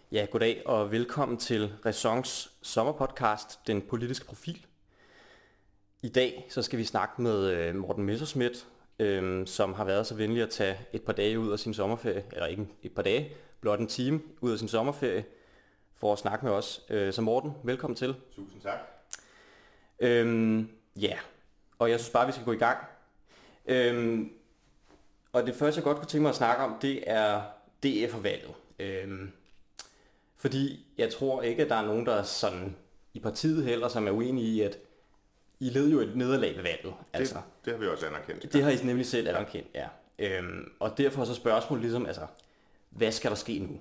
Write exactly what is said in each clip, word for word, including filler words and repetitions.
Ja, goddag og velkommen til Ræsons sommerpodcast, Den Politiske Profil. I dag så skal vi snakke med Morten Messerschmidt, øh, som har været så venlig at tage et par dage ud af sin sommerferie, eller ikke et par dage, blot en time ud af sin sommerferie, for at snakke med os. Øh, så Morten, velkommen til. Tusind tak. Øhm, ja, og jeg synes bare, vi skal gå i gang. Øhm, og det første, jeg godt kunne tænke mig at snakke om, det er D F og valget. Øhm, Fordi jeg tror ikke, at der er nogen, der er sådan i partiet heller, som er uenige i, at I led jo et nederlag ved valget. Altså, det, det har vi også anerkendt. Det har I nemlig selv anerkendt, ja. Øhm, og derfor så spørgsmålet ligesom, altså, hvad skal der ske nu?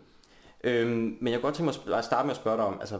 Øhm, men jeg kunne godt tænke mig at starte med at spørge dig om, altså,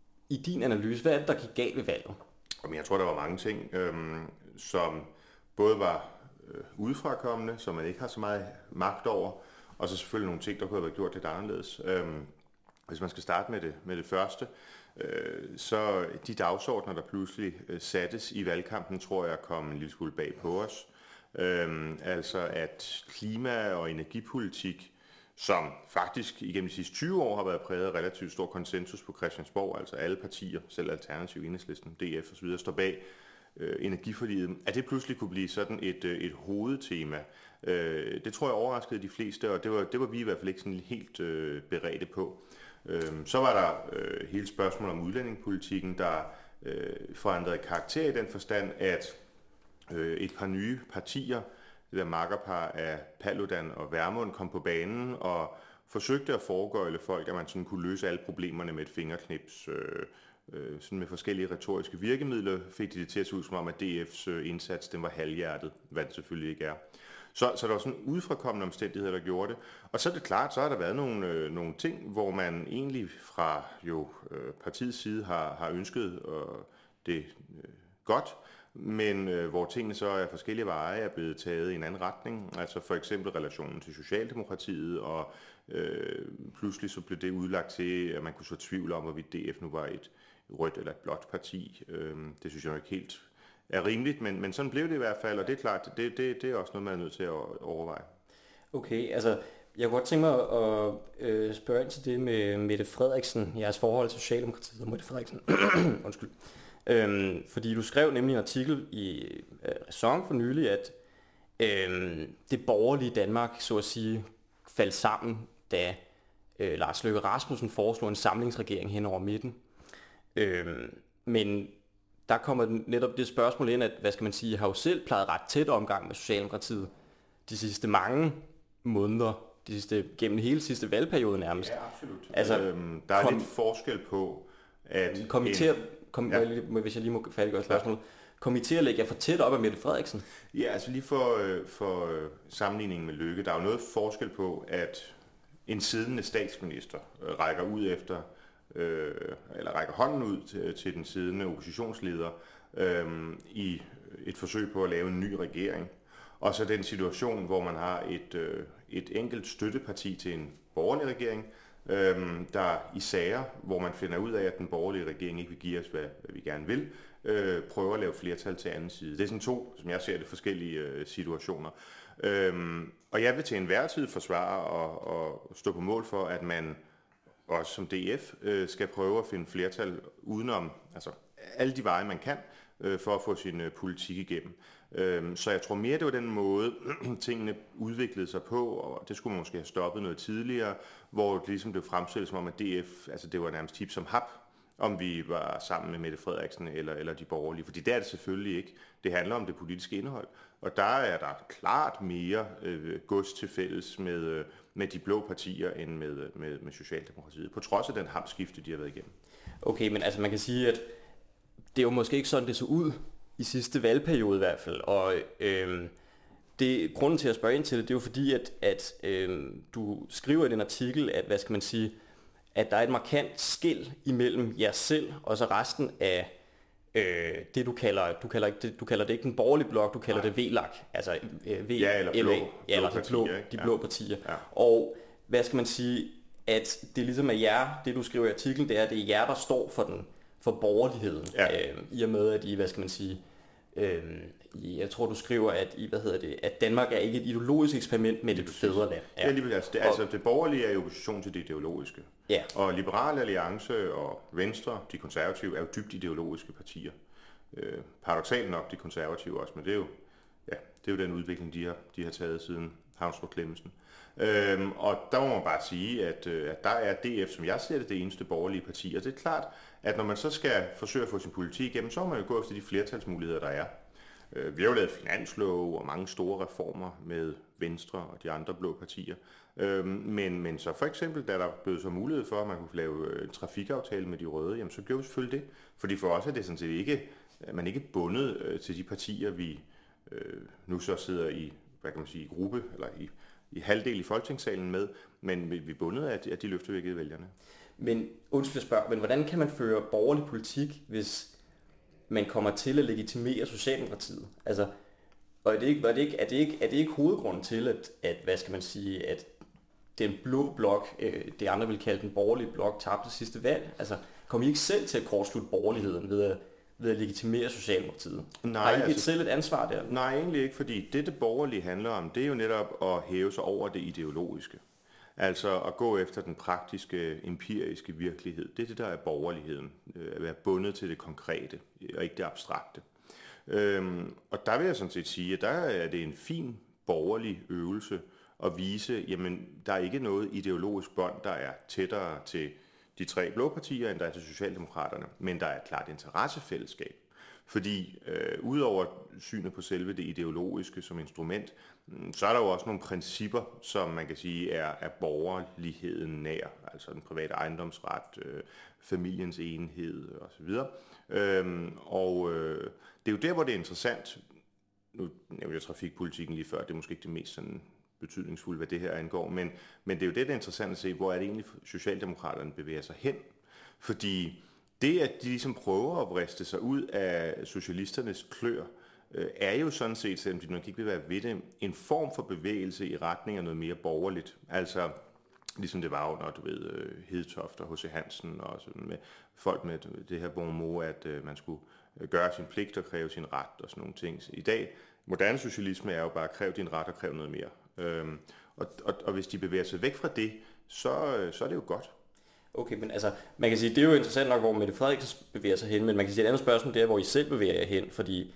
i din analyse, hvad er det, der gik galt ved valget? Jeg tror, der var mange ting, øhm, som både var øh, udefrakommende, som man ikke har så meget magt over, og så selvfølgelig nogle ting, der kunne have været gjort lidt anderledes. Øhm, Hvis man skal starte med det, med det første, øh, så de dagsordner, der pludselig øh, sattes i valgkampen, tror jeg kom en lille smule bag på os. Øh, altså at klima- og energipolitik, som faktisk igennem de sidste tyve år har været præget af relativt stor konsensus på Christiansborg, altså alle partier, selv Alternativ, Enhedslisten, D F osv., står bag øh, energiforliget, at det pludselig kunne blive sådan et, øh, et hovedtema. Øh, det tror jeg overraskede de fleste, og det var, det var vi i hvert fald ikke sådan helt øh, beredte på. Så var der øh, hele spørgsmålet om udlændingepolitikken, der øh, forandrede karakter i den forstand, at øh, et par nye partier, det der makkerpar af Paludan og Vermund, kom på banen og forsøgte at foregøjle folk, at man sådan kunne løse alle problemerne med et fingerknips. Øh, øh, sådan med forskellige retoriske virkemidler fik de det til at se ud som om, at D F's øh, indsats den var halvhjertet, hvad det selvfølgelig ikke er. Så, så der var sådan udefrakommende omstændigheder, der gjorde det. Og så er det klart, så har der været nogle, øh, nogle ting, hvor man egentlig fra jo, øh, partiets side har, har ønsket øh, det øh, godt, men øh, hvor tingene så af forskellige veje er blevet taget i en anden retning. Altså for eksempel relationen til Socialdemokratiet, og øh, pludselig så blev det udlagt til, at man kunne så tvivl om, hvorvidt D F nu var et rødt eller et blåt parti. Øh, det synes jeg ikke helt er rimeligt, men, men sådan blev det i hvert fald, og det er klart, det, det, det er også noget, man er nødt til at overveje. Okay, altså jeg kunne godt tænke mig at øh, spørge ind til det med Mette Frederiksen, jeres forhold til Socialdemokratiet og Mette Frederiksen. Undskyld. Øhm, fordi du skrev nemlig en artikel i øh, Ræson for nylig, at øh, det borgerlige Danmark, så at sige, faldt sammen, da øh, Lars Løkke Rasmussen foreslog en samlingsregering hen over midten. Øh, men der kommer netop det spørgsmål ind, at, hvad skal man sige, jeg har jo selv plejet ret tæt omgang med Socialdemokratiet de sidste mange måneder, de sidste, gennem hele sidste valgperiode nærmest. Ja, absolut. Altså, øhm, der er kom, lidt forskel på, at... Kom I til at, kom, ja. hvis jeg lige må færdiggøre spørgsmålet, kom I til at lægge jer for tæt op af Mette Frederiksen? Ja, altså lige for, for sammenligningen med Løkke, der er jo noget forskel på, at en siddende statsminister rækker ud efter, øh, eller rækker hånden ud til, til den siddende oppositionsleder øh, i et forsøg på at lave en ny regering. Og så den situation, hvor man har et, øh, et enkelt støtteparti til en borgerlig regering, øh, der i sager, hvor man finder ud af, at den borgerlige regering ikke vil give os, hvad, hvad vi gerne vil, øh, prøver at lave flertal til anden side. Det er sådan to, som jeg ser det, forskellige øh, situationer. Øh, og jeg vil til enhver tid forsvare og, og stå på mål for, at man også som D F øh, skal prøve at finde flertal udenom, altså alle de veje, man kan, øh, for at få sin øh, politik igennem. Øh, så jeg tror mere, det var den måde, tingene udviklede sig på, og det skulle man måske have stoppet noget tidligere, hvor det ligesom blev fremstillet som om, at D F, altså det var nærmest hip som hap, om vi var sammen med Mette Frederiksen eller, eller de borgerlige. Fordi det er det selvfølgelig ikke. Det handler om det politiske indhold. Og der er der klart mere øh, gods til fælles med, øh, med de blå partier end med, med, med Socialdemokratiet. På trods af den hamskifte, de har været igennem. Okay, men altså man kan sige, at det er jo måske ikke sådan, det så ud i sidste valgperiode i hvert fald. Og øh, det, grunden til at spørge ind til det, det er jo fordi, at, at øh, du skriver i den artikel, at hvad skal man sige, at der er et markant skel imellem jer selv og så resten af øh, det, du kalder, du kalder, ikke det, du kalder det ikke den borgerlige blok, du kalder Nej. det V L A K, altså øh, V, ja, eller blå, L A, blå ja, eller partier, blå, de blå ja. partier. Ja. Og hvad skal man sige, at det ligesom er jer, det du skriver i artiklen, det er, det er jer, der står for den, for borgerligheden, ja. øh, i og med, at I, hvad skal man sige, Øhm, jeg tror, du skriver, at, i, hvad hedder det, at Danmark er ikke et ideologisk eksperiment, men et fædreland. Ja, lige, altså, det, altså det borgerlige er i opposition til det ideologiske. Ja. Og Liberal Alliance og Venstre, de konservative, er jo dybt ideologiske partier. Øh, paradoksalt nok de konservative også, men det er jo, ja, det er jo den udvikling, de har, de har taget siden Haunstrup Clemmensen. Øhm, og der må man bare sige, at, at der er D F, som jeg ser det, det eneste borgerlige parti. Og det er klart, at når man så skal forsøge at få sin politik igennem, så må man jo gå efter de flertalsmuligheder, der er. Øh, vi har jo lavet finanslove og mange store reformer med Venstre og de andre blå partier. Øh, men, men så for eksempel, da der blev så mulighed for, at man kunne lave en trafikaftale med de røde, jamen så gjorde vi selvfølgelig det. Fordi for os er det sådan set ikke, man er ikke bundet øh, til de partier, vi øh, nu så sidder i, hvad kan man sige, i gruppe, eller i i halvdel i Folketingssalen med, men vi er bundet af, at de løfter vi har givet vælgerne. Men undskyld at spørge, men hvordan kan man føre borgerlig politik, hvis man kommer til at legitimere Socialdemokratiet? Altså, og er det ikke, er det ikke, er det ikke, er det ikke hovedgrunden til, at, at, hvad skal man sige, at den blå blok, øh, det andre vil kalde den borgerlige blok, tabte sidste valg? Altså, kom I ikke selv til at kortslutte borgerligheden ved at ved at legitimere Socialdemokratiet? Nej, har I ikke altså, selv et ansvar der? Nej, egentlig ikke, fordi det, det borgerlige handler om, det er jo netop at hæve sig over det ideologiske. Altså at gå efter den praktiske, empiriske virkelighed. Det er det, der er borgerligheden. At være bundet til det konkrete, og ikke det abstrakte. Øhm, og der vil jeg sådan set sige, at der er det en fin borgerlig øvelse at vise, jamen der er ikke noget ideologisk bånd, der er tættere til de tre blå partier, end der er til Socialdemokraterne, men der er et klart interessefællesskab. Fordi øh, udover synet på selve det ideologiske som instrument, så er der jo også nogle principper, som man kan sige er, er borgerligheden nær, altså den private ejendomsret, øh, familiens enhed osv. Øhm, og øh, det er jo der, hvor det er interessant. Nu nævnte jeg trafikpolitikken lige før, det er måske ikke det mest sådan betydningsfuldt, hvad det her angår, men, men det er jo det, der er interessant at se, hvor er det egentlig Socialdemokraterne bevæger sig hen. Fordi det, at de ligesom prøver at vriste sig ud af socialisternes klør, øh, er jo sådan set, selvom de nok ikke vil være ved det, en form for bevægelse i retning af noget mere borgerligt. Altså, ligesom det var jo, når du ved, Hedtoft og H C Hansen og sådan med folk med det her bon mot, at øh, man skulle gøre sin pligt og kræve sin ret og sådan nogle ting. I dag, moderne socialisme er jo bare at kræve din ret og kræve noget mere. Øhm, og, og, og hvis de bevæger sig væk fra det, så, så er det jo godt. Okay, men altså, man kan sige, det er jo interessant nok, hvor Mette Frederiksen bevæger sig hen, men man kan sige, et andet spørgsmål, det er, hvor I selv bevæger jer hen, fordi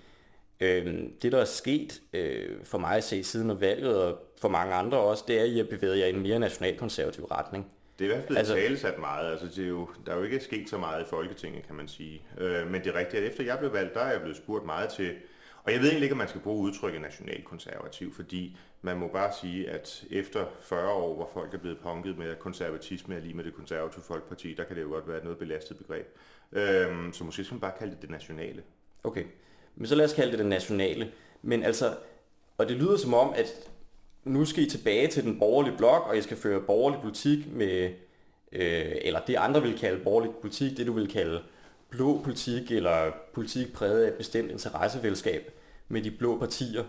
øh, det, der er sket øh, for mig at se siden valget, og for mange andre også, det er, at I har bevæget jer i en mere nationalkonservativ retning. Det er i hvert fald altså, talesat meget, altså det er jo, der er jo ikke sket så meget i Folketinget, kan man sige. Øh, men det er rigtigt, at efter jeg blev valgt, der er jeg blevet spurgt meget til. Og jeg ved egentlig ikke, om man skal bruge udtrykket nationalkonservativ, fordi man må bare sige, at efter fyrre år, hvor folk er blevet punket med, at konservatisme er lige med det konservative folkeparti, der kan det jo godt være et noget belastet begreb. Øhm, så måske skal man bare kalde det det nationale. Okay, men så lad os kalde det det nationale. Men altså, og det lyder som om, at nu skal I tilbage til den borgerlige blok, og I skal føre borgerlig politik med, øh, eller det andre vil kalde borgerlig politik, det du vil kalde blå politik, eller politik præget af et bestemt interessefællesskab med de blå partier.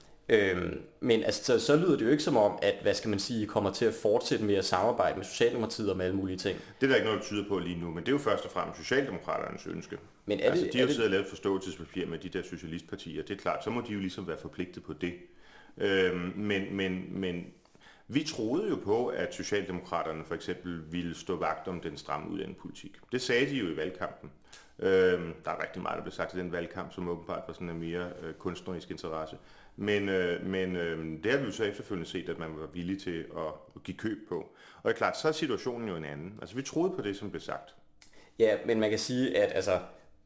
Øhm, men altså, så, så lyder det jo ikke som om, at, hvad skal man sige, I kommer til at fortsætte med at samarbejde med Socialdemokratiet om alle mulige ting. Det er der ikke noget, der tyder på lige nu, men det er jo først og fremmest Socialdemokraternes ønske. Men er det, altså, de har jo siddet og lavet forståelsespapir med de der socialistpartier, det er klart, så må de jo ligesom være forpligtet på det. Øhm, men, men, men vi troede jo på, at Socialdemokraterne for eksempel ville stå vagt om den stramme udlændingepolitik. Det sagde de jo i valgkampen. Øhm, der er rigtig meget, der blev sagt i den valgkamp, som åbenbart var sådan en mere øh, kunstnerisk interesse. Men, øh, men øh, det har vi jo så efterfølgende set, at man var villig til at, at give køb på. Og det er klart, så er situationen jo en anden. Altså vi troede på det, som blev sagt. Ja, men man kan sige, at altså,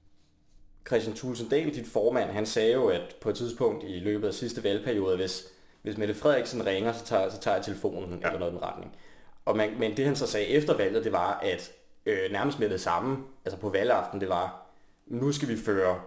Kristian Thulesen Dahl, dit formand, han sagde jo, at på et tidspunkt i løbet af sidste valgperiode, hvis, hvis Mette Frederiksen ringer, så tager, så tager jeg telefonen ja. eller noget i den retning. Og man, men det han så sagde efter valget, det var, at øh, nærmest med det samme, altså på valgaften, det var, nu skal vi føre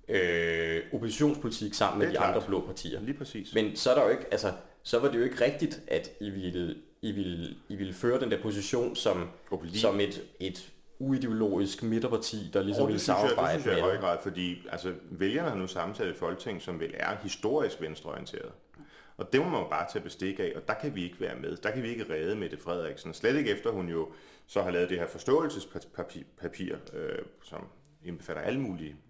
øh, oppositionspolitik sammen med de klart. andre blå partier. Lige præcis. Men så er der jo ikke, altså, så var det jo ikke rigtigt, at I ville, I ville, I ville føre den der position som, som et, et uideologisk midterparti, der ligesom ville samarbejde. Det synes jeg i høj grad, fordi altså, vælgerne har nu sammensat et folketing, som vel er historisk venstreorienteret. Og det må man jo bare tage bestik af, og der kan vi ikke være med. Der kan vi ikke redde Mette Frederiksen. Slet ikke efter hun jo så har lavet det her forståelsespapir, øh, som indbefatter alle mulige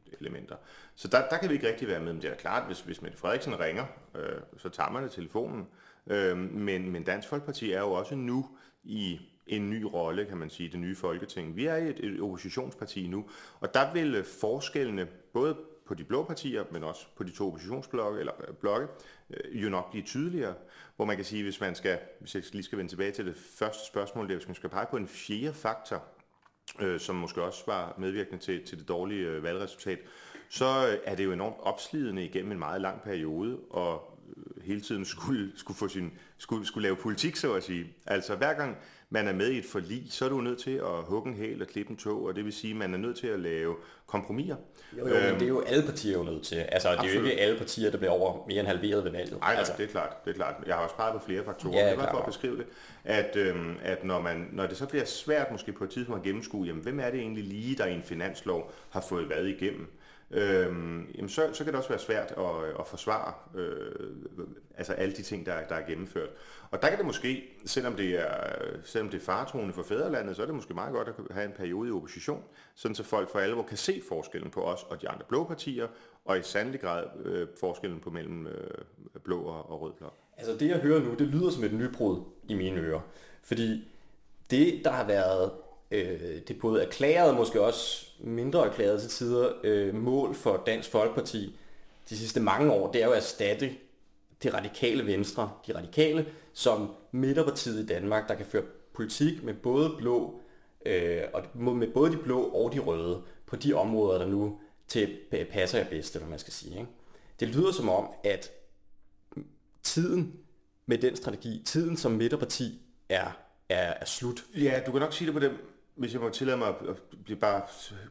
elementer. Så der, der kan vi ikke rigtig være med, men det er klart, hvis, hvis Mette Frederiksen ringer, øh, så tager man det telefonen. Øh, men, men Dansk Folkeparti er jo også nu i en ny rolle, kan man sige, det nye Folketing. Vi er i et, et oppositionsparti nu, og der vil forskellene, både på de blå partier, men også på de to oppositionsblokke, eller blokke, øh, jo nok blive tydeligere. Hvor man kan sige, hvis man skal, hvis jeg lige skal vende tilbage til det første spørgsmål, det er, hvis man skal pege på en fjerde faktor, øh, som måske også var medvirkende til, til det dårlige øh, valgresultat, så øh, er det jo enormt opslidende igennem en meget lang periode, og øh, hele tiden skulle, skulle, få sin, skulle, skulle lave politik, så at sige. Altså hver gang man er med i et forlig, så er du nødt til at hugge en hæl og klippe en tog, og det vil sige, at man er nødt til at lave kompromiser. Jo, jo, men det er jo alle partier jo nødt til. Altså, det er Absolut. jo ikke alle partier, der bliver over mere end halveret ved valget. Nej, altså. det er klart, det er klart. Jeg har også peget på flere faktorer. Ja, det var klar. for at beskrive det, at, øhm, at når, man, når det så bliver svært måske på et tidspunkt at gennemskue, jamen hvem er det egentlig lige, der i en finanslov har fået hvad igennem? Øhm, jamen så, så kan det også være svært at, at forsvare øh, altså alle de ting, der, der er gennemført. Og der kan det måske, selvom det er, selvom det er faretroende for fædrelandet, så er det måske meget godt at have en periode i opposition, sådan så folk for alvor kan se forskellen på os og de andre blå partier, og i sandelig grad øh, forskellen på mellem øh, blå og, og rød blok. Altså det jeg hører nu, det lyder som et nybrud i mine ører. Fordi det, der har været øh, det både erklæret og måske også mindre erklæret til tider øh, mål for Dansk Folkeparti de sidste mange år, det er jo at erstatte det radikale venstre, de radikale, som midterpartiet i Danmark, der kan føre politik med både blå øh, og med både de blå og de røde på de områder, der nu til passer jer bedst, eller man skal sige. Ikke? Det lyder som om, at tiden med den strategi, tiden som midterparti er, er, er slut. Ja, du kan nok sige det på det, hvis jeg må tillade mig at blive bare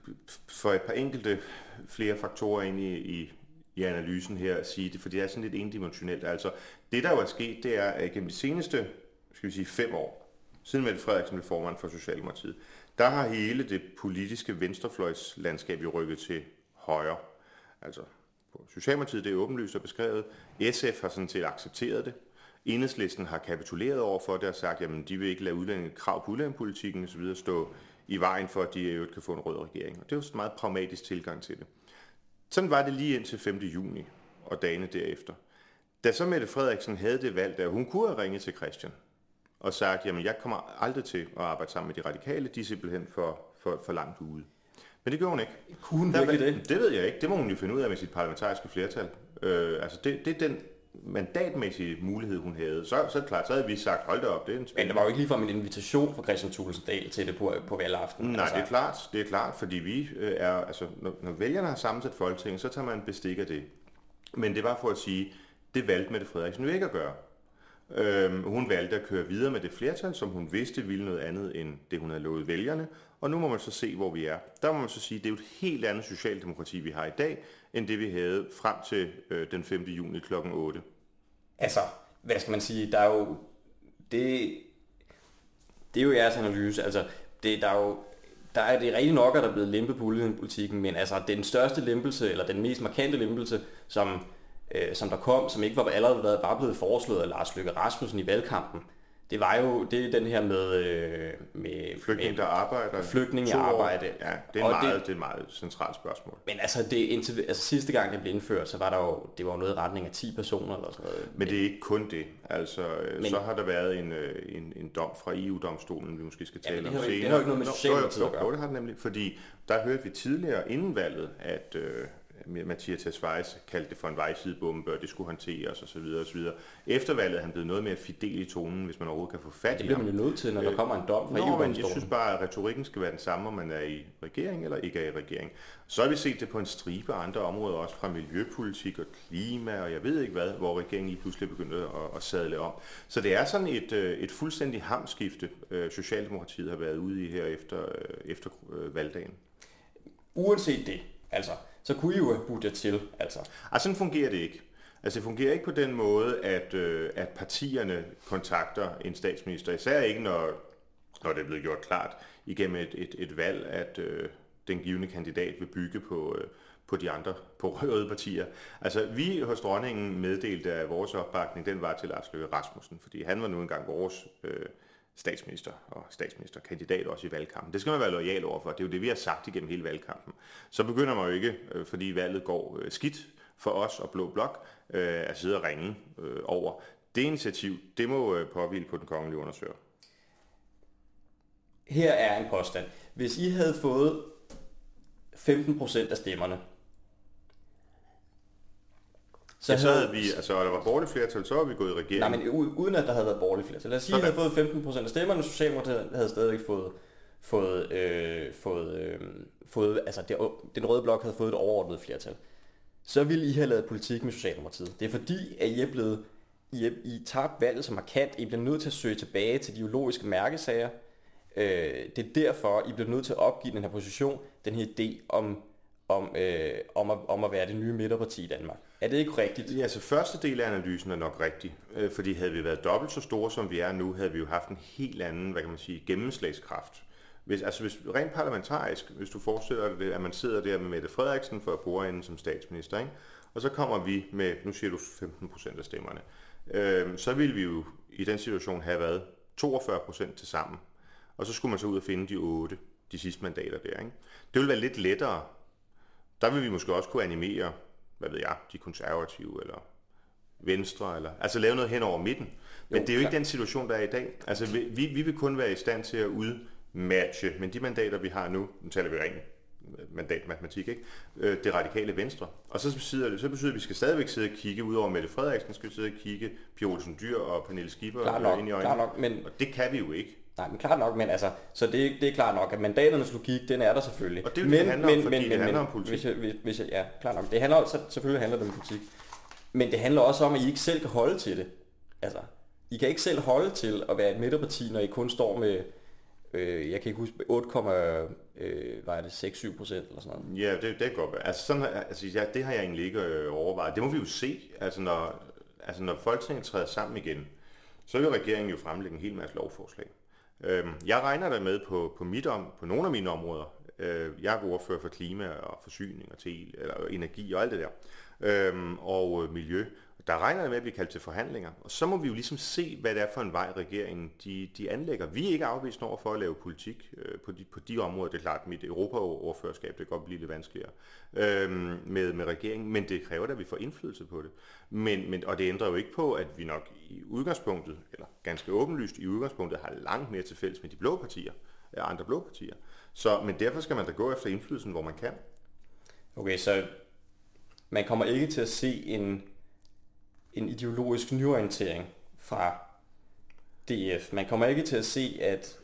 for et par enkelte flere faktorer ind i, i, i analysen her at sige det, for det er sådan lidt endimensionelt. Altså, det der jo er sket, det er, at gennem de seneste, skal vi sige, fem år, siden Mette Frederiksen blev formand for Socialdemokratiet, der har hele det politiske venstrefløjslandskab jo rykket til højre. Altså, på Socialdemokratiet, det er åbenlyst og beskrevet. S F har sådan set accepteret det. Enhedslisten har kapituleret over for det og sagt, jamen de vil ikke lade udlændinge krav på udlændingepolitikken og så videre stå i vejen for, at de jo kan få en rød regering. Og det er jo sådan en meget pragmatisk tilgang til det. Sådan var det lige indtil femte juni og dagene derefter. Da så Mette Frederiksen havde det valg, der hun kunne have ringet til Christian og sagt, jamen jeg kommer aldrig til at arbejde sammen med de radikale, de er simpelthen for, for, for langt ude. Men det gjorde hun ikke. Kunne hun virkelig det? Det ved jeg ikke. Det må hun jo finde ud af med sit parlamentariske flertal. Øh, altså det, det er den mandatmæssige mulighed, hun havde. Så, så er det klart, så havde vi sagt, hold da op, det er en spændende. Men der var jo ikke ligefrem en invitation fra Christian Thulesen Dahl til det på, på valgaften. Nej, altså. det er klart, det er klart, fordi vi er, altså, når, når vælgerne har sammensat Folketinget, så tager man bestik af det. Men det var for at sige, det valgte Mette Frederiksen jo ikke at gøre. Øhm, hun valgte at køre videre med det flertal, som hun vidste ville noget andet end det, hun havde lovet vælgerne. Og nu må man så se, hvor vi er. Der må man så sige, at det er jo et helt andet socialdemokrati, vi har i dag, end det vi havde frem til øh, den femte juni klokken otte. Altså, hvad skal man sige, der er jo, det, det er jo jeres analyse, altså, det, der er jo, der er det rigtig nok, at der er blevet lempet på udlændingepolitikken, men altså, den største lempelse, eller den mest markante lempelse, som, øh, som der kom, som ikke var allerede bare blevet foreslået af Lars Løkke Rasmussen i valgkampen, det var jo det er den her med, øh, med flygtninge, der arbejder. Flygtninge i arbejde. Ja, det er, meget, det, det er et meget centralt spørgsmål. Men altså, det, indtil, altså sidste gang det blev indført, så var der jo, det var jo noget i retning af ti personer eller sådan noget. Men det er ikke kun det. Altså, men, så har der været en, en, en dom fra E U-domstolen, vi måske skal tale ja, om senere. Det har jo ikke noget med Socialdemokratiet at gøre. Jo, det har det nemlig, fordi der hørte vi tidligere inden valget, at øh, Mathias Tesfaye kaldte det for en vejsidebombe, og det skulle håndteres osv. osv. Efter valget er han blevet noget mere fidel i tonen, hvis man overhovedet kan få fat i ham. Det bliver man jo nødt til, når der kommer en dom fra E U-domstolen. Jeg synes bare, at retorikken skal være den samme, om man er i regering eller ikke er i regering. Så har vi set det på en stribe andre områder, også fra miljøpolitik og klima, og jeg ved ikke hvad, hvor regeringen lige pludselig begyndte at, at sadle om. Så det er sådan et, et fuldstændig hamskifte, Socialdemokratiet har været ude i her efter, efter valgdagen. Uanset det, altså, så kunne I jo have budt jer til, altså. Altså, sådan fungerer det ikke. Altså, det fungerer ikke på den måde, at, øh, at partierne kontakter en statsminister, især ikke, når, når det er blevet gjort klart igennem et, et, et valg, at øh, den givende kandidat vil bygge på, øh, på de andre, på røde partier. Altså, vi hos dronningen meddelte, at vores opbakning, den var til Lars Løkke Rasmussen, fordi han var nu engang vores øh, statsminister og statsministerkandidat også i valgkampen. Det skal man være lojal overfor. Det er jo det, vi har sagt igennem hele valgkampen. Så begynder man jo ikke, fordi valget går skidt for os og Blå Blok, at sidde og ringe over. Det initiativ, det må påhvile på den kongelige undersøger. Her er en påstand. Hvis I havde fået femten procent af stemmerne, Så, ja, så havde vi, altså, og der var borgerligt flertal, så var vi gået i regering. Nej, men uden at der havde været borgerligt flertal. Lad os sige, at I havde fået femten procent af stemmerne, og Socialdemokratiet havde stadig fået, fået, øh, fået, øh, fået altså det, den røde blok havde fået et overordnet flertal. Så ville I have lavet politik med Socialdemokratiet. Det er fordi, at I er blevet, I er, I tabt valget så markant, I bliver nødt til at søge tilbage til de ideologiske mærkesager. Øh, det er derfor, I bliver nødt til at opgive den her position, den her idé om, om, øh, om, at, om at være det nye midterparti i Danmark. Er det ikke rigtigt? Ja, altså første del af analysen er nok rigtig, øh, fordi havde vi været dobbelt så store, som vi er nu, havde vi jo haft en helt anden, hvad kan man sige, gennemslagskraft. Hvis, altså hvis, rent parlamentarisk, hvis du forestiller dig, at man sidder der med Mette Frederiksen for bordenden som statsminister, ikke? Og så kommer vi med, nu siger du femten procent af stemmerne, øh, så ville vi jo i den situation have været toogfyrre procent til sammen. Og så skulle man så ud og finde de otte, de sidste mandater der, ikke? Det ville være lidt lettere. Der vil vi måske også kunne animere, hvad ved jeg, de konservative eller Venstre, eller, altså lave noget hen over midten. Men jo, det er jo ikke den situation, der er i dag. Altså vi, vi vil kun være i stand til at udmatche, men de mandater, vi har nu, nu taler vi rent mandatmatematik, ikke? Det radikale Venstre. Og så betyder det, så betyder det, at vi skal stadigvæk sidde og kigge, ud over Mette Frederiksen, skal vi sidde og kigge Pia Olsen Dyhr og Pernille Skipper ind i øjnene. Nok, men... Og det kan vi jo ikke. Nej, men klart nok, men altså, så det, det er klart nok, at mandaternes logik, den er der selvfølgelig. Og det er jo men, det, det handler men, om, fordi men, det men, handler om politik. Hvis jeg, hvis, hvis jeg, ja, klart nok. Det handler, så, selvfølgelig handler det om politik. Men det handler også om, at I ikke selv kan holde til det. Altså, I kan ikke selv holde til at være et midterparti, når I kun står med, øh, jeg kan ikke huske, otte komma seks syv procent eller sådan noget. Ja, det, det kan godt være. Altså, sådan, altså ja, det har jeg egentlig ikke øh, overvejet. Det må vi jo se, altså når, altså når Folketinget træder sammen igen, så vil regeringen jo fremlægge en hel masse lovforslag. Jeg regner der med på, på, mit om, på nogle af mine områder. Jeg er ordfører for klima og forsyning og tel, eller energi og alt det der, og miljø. Der regner jeg med at blive kaldt til forhandlinger, og så må vi jo ligesom se, hvad det er for en vej regeringen de, de anlægger. Vi er ikke afvist over for at lave politik på de, på de områder. Det er klart, mit Europa-ordførerskab, det kan godt blive lidt vanskeligere med, med regeringen, men det kræver at vi får indflydelse på det. Men, men, og det ændrer jo ikke på, at vi nok i udgangspunktet, eller ganske åbenlyst i udgangspunktet, har langt mere til fælles med de blå partier, andre blå partier. Så, men derfor skal man da gå efter indflydelsen, hvor man kan. Okay, så man kommer ikke til at se en en ideologisk nyorientering fra D F. Man kommer ikke til at se, at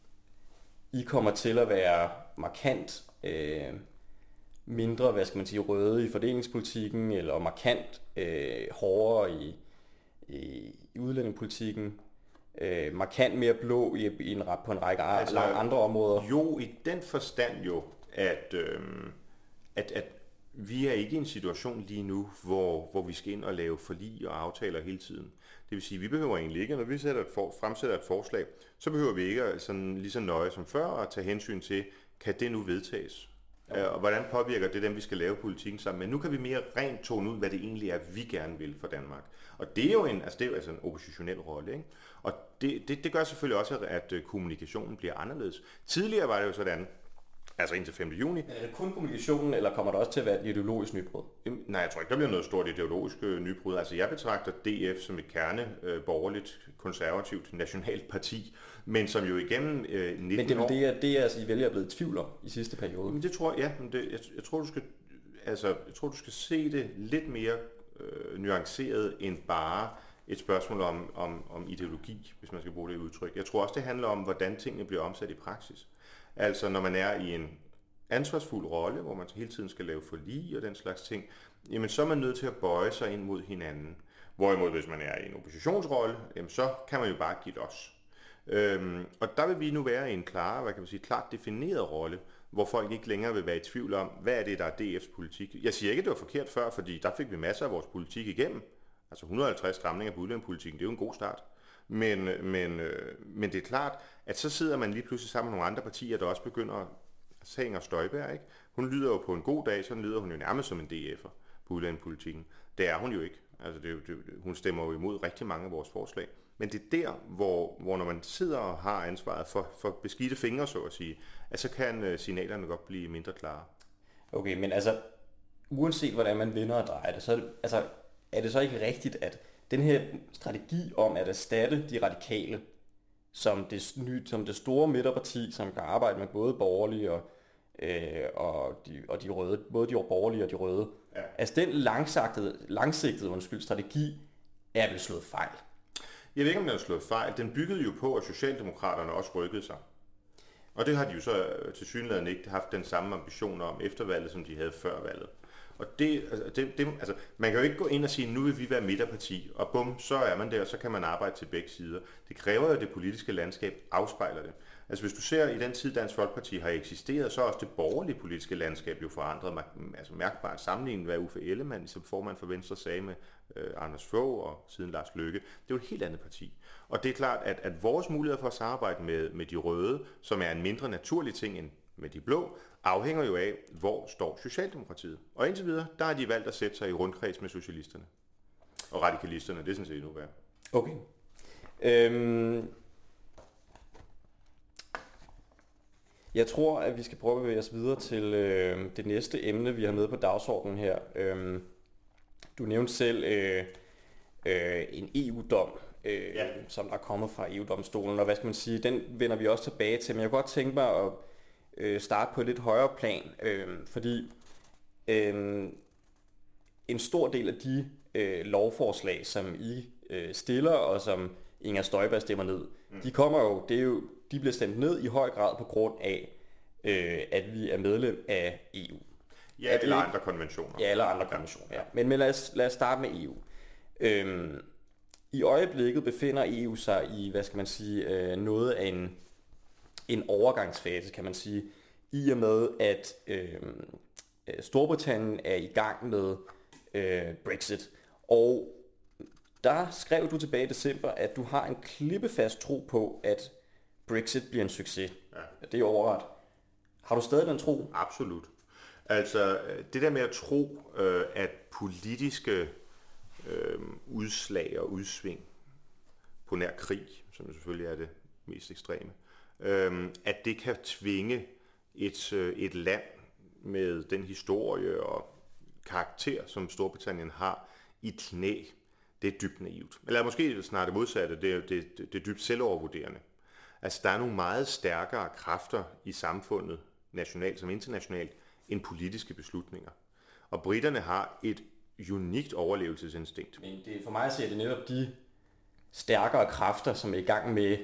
I kommer til at være markant øh, mindre, hvad skal man sige, røde i fordelingspolitikken, eller markant øh, hårdere i, i, i udlændingepolitikken, øh, markant mere blå i, i en, på en række altså, andre områder. Jo, i den forstand jo, at, øh, at, at vi er ikke i en situation lige nu, hvor, hvor vi skal ind og lave forlig og aftaler hele tiden. Det vil sige, at vi behøver egentlig ikke, når vi sætter et for, fremsætter et forslag, så behøver vi ikke sådan, lige så nøje som før at tage hensyn til, kan det nu vedtages? Okay. Og hvordan påvirker det dem, vi skal lave politikken sammen med? Nu kan vi mere rent tone ud, hvad det egentlig er, vi gerne vil for Danmark. Og det er jo en, altså det er jo altså en oppositionel rolle, ikke? Og det, det, det gør selvfølgelig også, at kommunikationen bliver anderledes. Tidligere var det jo sådan, altså indtil femte juni. Er det kun kommunikationen, eller kommer der også til at være et ideologisk nybrud? Nej, jeg tror ikke, der bliver noget stort ideologisk nybrud. Altså jeg betragter D F som et kerne øh, borgerligt, konservativt, nationalt parti, men som jo igennem øh, nitten men det er det, er, det er altså, I vælger er blevet i tvivl om i sidste periode. Men det tror jeg, ja, det, jeg, jeg tror, du skal, altså, jeg tror, du skal se det lidt mere øh, nuanceret end bare et spørgsmål om, om, om ideologi, hvis man skal bruge det udtryk. Jeg tror også, det handler om, hvordan tingene bliver omsat i praksis. Altså når man er i en ansvarsfuld rolle, hvor man hele tiden skal lave forlig og den slags ting, jamen så er man nødt til at bøje sig ind mod hinanden. Hvorimod hvis man er i en oppositionsrolle, jamen så kan man jo bare give los. Øhm, og der vil vi nu være i en klar, hvad kan man sige, klart defineret rolle, hvor folk ikke længere vil være i tvivl om, hvad er det, der er D F's politik. Jeg siger ikke, at det var forkert før, fordi der fik vi masser af vores politik igennem. Altså et hundrede og halvtreds stramninger på udlændingepolitikken, det er jo en god start. Men, men, øh, men det er klart, at så sidder man lige pludselig sammen med nogle andre partier, der også begynder at Inger Støjberg, ikke? Hun lyder jo på en god dag, så lyder hun jo nærmest som en D F'er på udlændingepolitikken. Det er hun jo ikke. Altså det er jo, det, hun stemmer jo imod rigtig mange af vores forslag. Men det er der, hvor, hvor når man sidder og har ansvaret for, for beskidte fingre, så at sige, at så kan signalerne godt blive mindre klare. Okay, men altså, uanset hvordan man vender og drejer det, så er det, altså, er det så ikke rigtigt, at den her strategi om at erstatte de radikale som det, som det store midterparti, som kan arbejde med både borgerlige og, øh, og, de, og de røde, både de borgerlige og de røde, ja. Altså den langsigtede, langsigtede undskyld, strategi er blevet slået fejl. Jeg ved ikke, om den er slået fejl. Den byggede jo på, at Socialdemokraterne også rykkede sig. Og det har de jo så tilsyneladende ikke haft den samme ambition om efter valget, som de havde før valget. Og det, altså, det, det, altså, man kan jo ikke gå ind og sige, nu vil vi være midterparti, og bum, så er man der, og så kan man arbejde til begge sider. Det kræver jo, at det politiske landskab afspejler det. Altså hvis du ser, i den tid Dansk Folkeparti har eksisteret, så er også det borgerlige politiske landskab jo forandret, altså mærkbart sammenlignet, hvad Uffe Ellemann, som formand for Venstre, sagde med øh, Anders Fogh og siden Lars Løkke. Det er jo et helt andet parti. Og det er klart, at, at vores muligheder for at samarbejde med, med de røde, som er en mindre naturlig ting end med de blå, afhænger jo af, hvor står Socialdemokratiet. Og indtil videre, der har de valgt at sætte sig i rundkreds med socialisterne. Og radikalisterne, det er sådan set endnu værd. Okay. Øhm... Jeg tror, at vi skal prøve at bevæge os videre til øh, det næste emne, vi har med på dagsordenen her. Øhm, du nævnte selv øh, øh, en E U-dom, øh, ja. som der er kommet fra E U-domstolen, og hvad skal man sige, den vender vi også tilbage til. Men jeg kunne godt tænke mig at øh, starte på et lidt højere plan, øh, fordi øh, en stor del af de øh, lovforslag, som I øh, stiller, og som Inger Støjberg stemmer ned, mm. de kommer jo, det er jo, de bliver stemt ned i høj grad på grund af, øh, at vi er medlem af E U. Ja, at eller ikke, andre konventioner. Ja, eller andre konventioner, ja. Men, men lad, os, lad os starte med E U. Øhm, I øjeblikket befinder E U sig i, hvad skal man sige, øh, noget af en, en overgangsfase, kan man sige, i og med, at øh, Storbritannien er i gang med øh, Brexit. Og der skrev du tilbage i december, at du har en klippefast tro på, at Brexit bliver en succes. Ja. Det er overret. Har du stadig den tro? Absolut. Altså, det der med at tro, øh, at politiske øh, udslag og udsving på nær krig, som selvfølgelig er det mest ekstreme, øh, at det kan tvinge et, øh, et land med den historie og karakter, som Storbritannien har, i knæ, det er dybt naivt. Eller måske snart det modsatte, det er, det, det, det er dybt selvovervurderende. Altså, der er nogle meget stærkere kræfter i samfundet, nationalt som internationalt, end politiske beslutninger. Og briterne har et unikt overlevelsesinstinkt. Men det, for mig ser det netop de stærkere kræfter, som er i gang med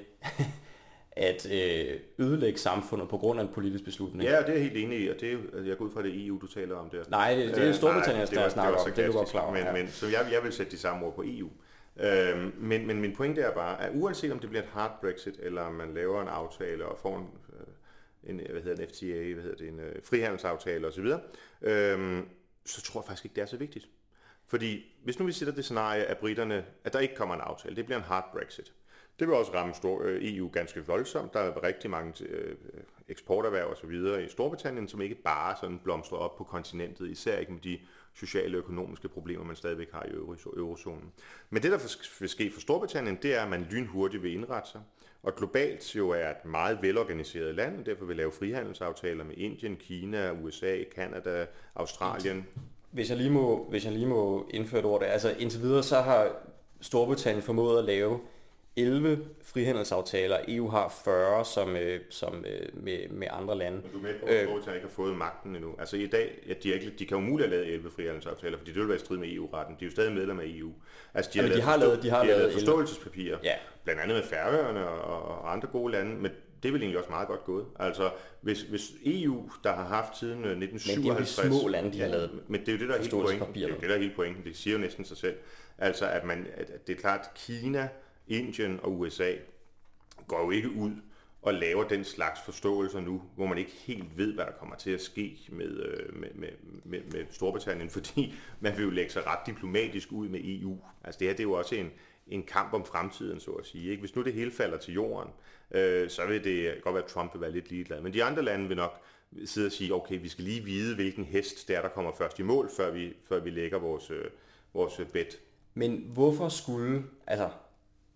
at øh, ødelægge samfundet på grund af en politisk beslutning. Ja, det er jeg helt enig i, og det er, jeg går ud fra det E U, du taler om der. Nej, det, det er Storbritannien, der snakker om, det er du godt klar over. Men, ja. men, så jeg, jeg vil sætte de samme ord på E U. Øhm, men, men min pointe er bare, at uanset om det bliver et hard Brexit, eller om man laver en aftale og får en, en hvad hedder en F T A, hvad hedder det, en uh, frihandelsaftale osv., øhm, så tror jeg faktisk ikke, det er så vigtigt. Fordi hvis nu vi sætter det scenarie, at briterne, at der ikke kommer en aftale, det bliver en hard Brexit, det vil også ramme stor, øh, E U ganske voldsomt. Der er rigtig mange øh, eksporterhverv og så videre i Storbritannien, som ikke bare sådan blomstrer op på kontinentet, især ikke med de sociale og økonomiske problemer, man stadigvæk har i eurozonen. Men det, der vil ske for Storbritannien, det er, at man lynhurtigt vil indrette sig. Og globalt jo er et meget velorganiseret land, og derfor vil lave frihandelsaftaler med Indien, Kina, U S A, Canada, Australien. Hvis jeg lige må, hvis jeg lige må indføre et ord der, altså indtil videre så har Storbritannien formået at lave elleve frihandelsaftaler. E U har fyrre som, øh, som øh, med, med andre lande. Men du er med på, at Storbritannien ikke har fået magten endnu. Altså i dag, ja, de, ikke, de kan umuligt have lavet elleve frihandelsaftaler, fordi det vil være i strid med E U-retten. De er jo stadig medlem af E U. Altså de har, Jamen, lavet, de har lavet, de har de har lavet, lavet forståelsespapirer, ja. Blandt andet med Færøerne og, og andre gode lande, men det er vel egentlig også meget godt gået. Altså hvis, hvis E U, der har haft siden nitten syvoghalvtreds... Men det er jo de små lande, de ja, har lavet. Men det er jo det, der er helt pointen. Det er det, der er helt pointen. Det siger jo næsten sig selv. Altså at, man, at det er klart, at Kina, Indien og U S A går jo ikke ud og laver den slags forståelser nu, hvor man ikke helt ved, hvad der kommer til at ske med, med, med, med, med Storbritannien, fordi man vil jo lægge sig ret diplomatisk ud med E U. Altså det her, det er jo også en, en kamp om fremtiden, så at sige. Ikke? Hvis nu det hele falder til jorden, øh, så vil det godt være, at Trump vil være lidt ligeglad. Men de andre lande vil nok sidde og sige, okay, vi skal lige vide, hvilken hest der, der kommer først i mål, før vi, før vi lægger vores, øh, vores bet. Men hvorfor skulle, altså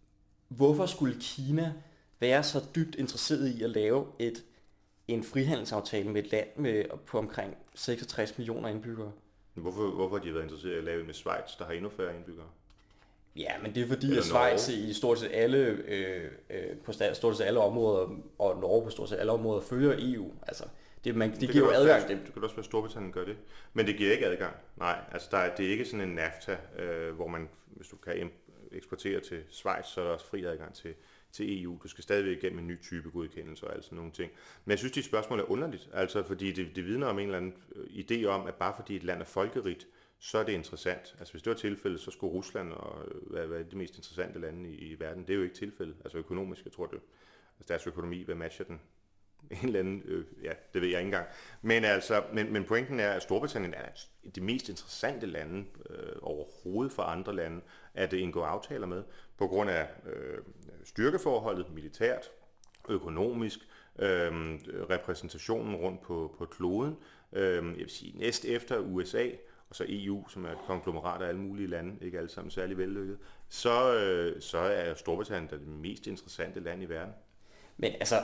hvorfor skulle Kina være så dybt interesseret i at lave et, en frihandelsaftale med et land med, på omkring seksogtres millioner indbyggere? Hvorfor, hvorfor har de været interesseret i at lave det med Schweiz, der har endnu færre indbyggere? Ja, men det er fordi, at Schweiz i stort set alle, øh, øh, på stort set alle områder, og Norge på stort set alle områder, følger E U. Altså, det, man, det, det giver jo adgang. Det, det kan også være, at Storbritannien gør det. Men det giver ikke adgang. Nej, altså der er, det er ikke sådan en NAFTA, øh, hvor man, hvis du kan eksportere til Schweiz, så er der også fri adgang til, til E U. Du skal stadigvæk igennem en ny type godkendelse og alt sådan nogle ting. Men jeg synes, dit spørgsmål er underligt, altså fordi det, det vidner om en eller anden idé om, at bare fordi et land er folkerigt, så er det interessant. Altså hvis det var tilfældet, så skulle Rusland og være, være de mest interessante lande i, i verden. Det er jo ikke tilfældet. Altså økonomisk, jeg tror det. Altså deres økonomi, hvad matcher den? En eller anden, øh, ja, det ved jeg ikke engang. Men altså, men, men pointen er, at Storbritannien er det mest interessante lande øh, overhovedet for andre lande, at indgå aftaler med, på grund af øh, styrkeforholdet, militært, økonomisk, øh, repræsentationen rundt på, på kloden. Øh, jeg vil sige, næst efter U S A, og så E U, som er et konglomerat af alle mulige lande, ikke alle sammen særlig vellykket, så, øh, så er Storbritannien det mest interessante land i verden. Men altså,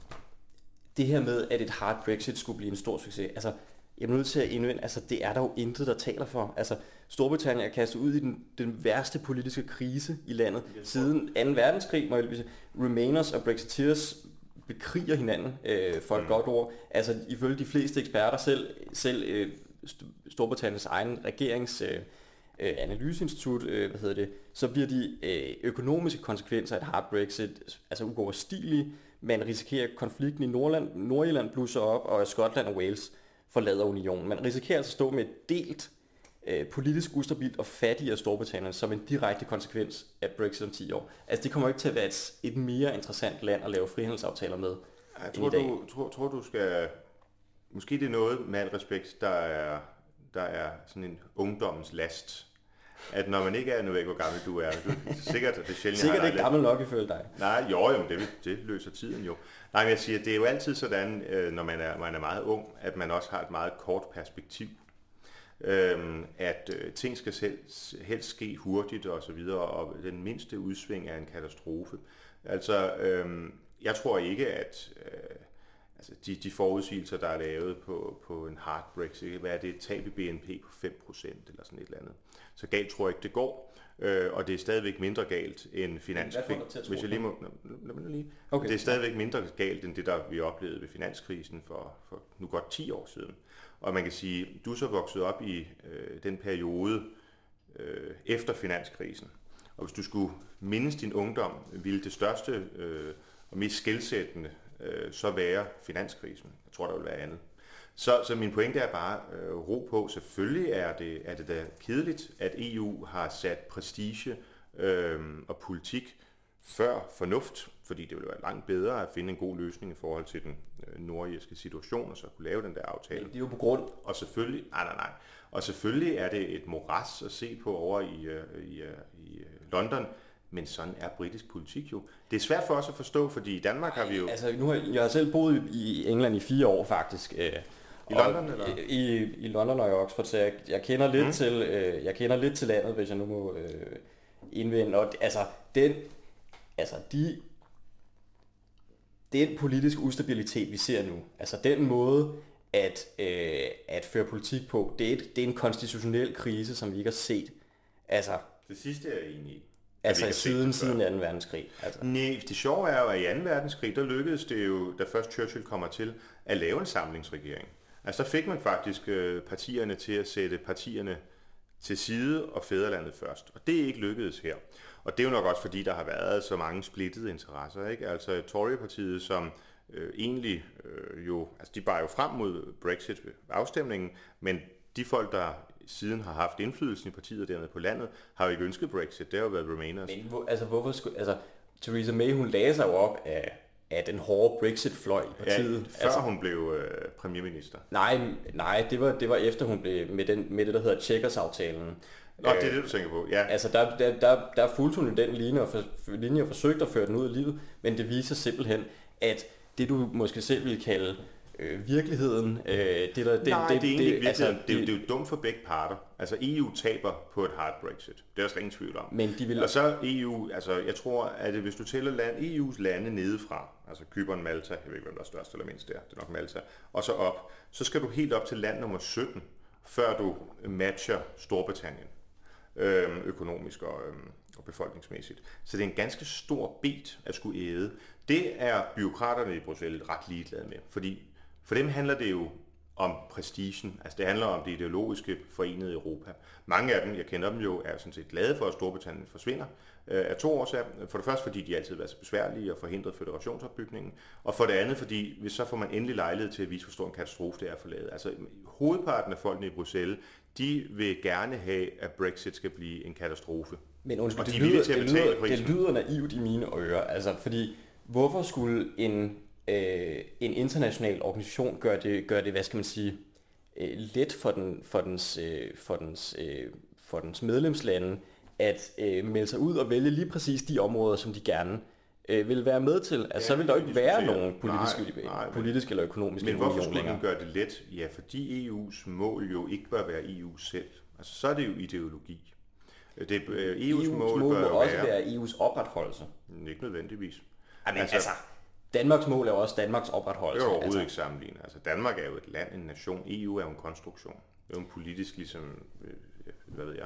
det her med, at et hard Brexit skulle blive en stor succes, altså, jeg er nødt til at indvende, altså, det er der jo intet, der taler for. Altså, Storbritannien er kastet ud i den, den værste politiske krise i landet siden anden verdenskrig, må jeg sige. Remainers og Brexiteers bekriger hinanden øh, for et mm. godt ord. Altså, ifølge de fleste eksperter, selv, selv øh, Storbritanniens egen regerings øh, øh, analyseinstitut, øh, hvad hedder det, så bliver de øh, økonomiske konsekvenser af et hard Brexit altså uoverstigelige. Man risikerer, at konflikten i Nordland, Nordirland blusser op, og Skotland og Wales forlader unionen. Man risikerer altså at stå med et delt, øh, politisk ustabilt og fattigere Storbritannien som en direkte konsekvens af Brexit om ti år. Altså det kommer ikke til at være et, et mere interessant land at lave frihandelsaftaler med. Jeg tror, du, tror, tror du skal... Måske det er noget, med al respekt, der er, der er sådan en ungdommens last. At når man ikke er, nu ved hvor gammel du er, du er sikkert, at det er sjældent, sikkert jeg har ikke gammel nok ifølge dig. Nej, jo, jo, det, det løser tiden jo. Nej, men jeg siger, det er jo altid sådan, når man er, man er meget ung, at man også har et meget kort perspektiv. Øhm, at øh, ting skal selv, helst ske hurtigt og så videre, og den mindste udsving er en katastrofe. Altså, øhm, jeg tror ikke, at øh, altså de, de forudsigelser, der er lavet på, på en hard Brexit, hvad er det, et tab i B N P på fem procent eller sådan et eller andet. Så galt tror jeg ikke, det går, øh, og det er stadigvæk mindre galt end finanskrisen. Hvis jeg lige må, lad mig lige. Okay. Det er stadigvæk mindre galt end det, der vi oplevede ved finanskrisen for, for nu godt ti år siden. Og man kan sige, du er så vokset op i øh, den periode øh, efter finanskrisen. Og hvis du skulle mindes din ungdom, ville det største øh, og mest skelsættende øh, så være finanskrisen. Jeg tror, der vil være andet. Så, så min pointe er bare øh, ro på. Selvfølgelig er det, er det da kedeligt, at E U har sat prestige øh, og politik før fornuft, fordi det ville være langt bedre at finde en god løsning i forhold til den øh, nordirske situation, og så kunne lave den der aftale. Det er jo på grund. Og selvfølgelig, nej, nej, nej. Og selvfølgelig er det et moras at se på over i, øh, i, øh, i London, men sådan er britisk politik jo. Det er svært for os at forstå, fordi i Danmark har vi jo... Altså, nu har, jeg har selv boet i England i fire år faktisk. Øh, I London, eller? I, i London og i Oxford, så jeg, jeg, kender lidt mm. til, øh, jeg kender lidt til landet, hvis jeg nu må øh, indvende. Og altså, den... Altså, de, den politiske ustabilitet, vi ser nu, altså den måde at, øh, at føre politik på, det er, et, det er en konstitutionel krise, som vi ikke har set. Altså, det sidste er jeg enig i. Altså siden, siden anden verdenskrig. Altså. Nej, det sjove er jo, at i anden verdenskrig, der lykkedes det jo, da først Churchill kommer til, at lave en samlingsregering. Altså der fik man faktisk øh, partierne til at sætte partierne til side og fædrelandet først. Og det er ikke lykkedes her. Og det er jo nok også, fordi der har været så mange splittede interesser, ikke? Altså Tory-partiet, som øh, egentlig øh, jo, altså de bar jo frem mod Brexit ved afstemningen, men de folk, der siden har haft indflydelsen i partiet dernede på landet, har jo ikke ønsket Brexit. Det har jo været Remainers. Men hvor, altså hvorfor skulle, altså Theresa May, hun lagde sig jo op af, af den hårde Brexit-fløj i partiet. Ja, før altså, hun blev øh, premierminister. Nej, nej, det var, det var efter hun blev med, den, med det, der hedder Chequers-aftalen. Nå, det er det, du tænker på, ja. Altså, der, der, der, der fulgte hun den linje og, for, linje og forsøgte at føre den ud i livet, men det viser simpelthen, at det du måske selv ville kalde øh, virkeligheden. Øh, det, der, det, Nej, det, det er egentlig det, altså, det, det, det er jo dumt for begge parter. Altså E U taber på et hard Brexit. Det er der slet ingen tvivl om. Men de vil... Og så E U, altså jeg tror, at hvis du tæller land, E U's lande nedefra, altså Cypern, Malta, jeg ved ikke, hvem der er størst eller mindst der, det er nok Malta, og så op, så skal du helt op til land nummer sytten, før du matcher Storbritannien øhm, økonomisk og, øhm, og befolkningsmæssigt. Så det er en ganske stor bit at skulle æde. Det er byråkraterne i Bruxelles ret ligeglade med, fordi for dem handler det jo om prestigen. Altså det handler om det ideologiske forenede Europa. Mange af dem, jeg kender dem jo, er sådan set glade for, at Storbritannien forsvinder øh, af to årsager. For det første, fordi de altid har været så besværlige og forhindret føderationsopbygningen. Og for det andet, fordi hvis så får man endelig lejlighed til at vise, hvor stor en katastrofe det er at forlade. Altså hovedparten af folkene i Bruxelles, de vil gerne have, at Brexit skal blive en katastrofe. Men undskyld, de det, lyder, det, lyder, det lyder naivt i mine ører. Altså fordi, hvorfor skulle en... en international organisation gør det, gør det, hvad skal man sige, let for, den, for, dens, for, dens, for dens medlemslande at melde sig ud og vælge lige præcis de områder, som de gerne vil være med til. Altså, ja, så vil der jo ikke være nogen politiske, nej, nej, politisk eller økonomisk union længere. Men hvorfor skulle den gøre det let? Ja, fordi E U's mål jo ikke bør være E U selv. Altså, så er det jo ideologi. Det, E U's, E U's mål, mål bør må også være, være E U's opretholdelse. Ikke nødvendigvis. Jamen, altså, altså Danmarks mål er også Danmarks opretholdelse. Det er jo overhovedet altså. Ikke sammenlignet. Altså Danmark er jo et land, en nation. E U er jo en konstruktion. Det er jo en politisk, ligesom, hvad ved jeg,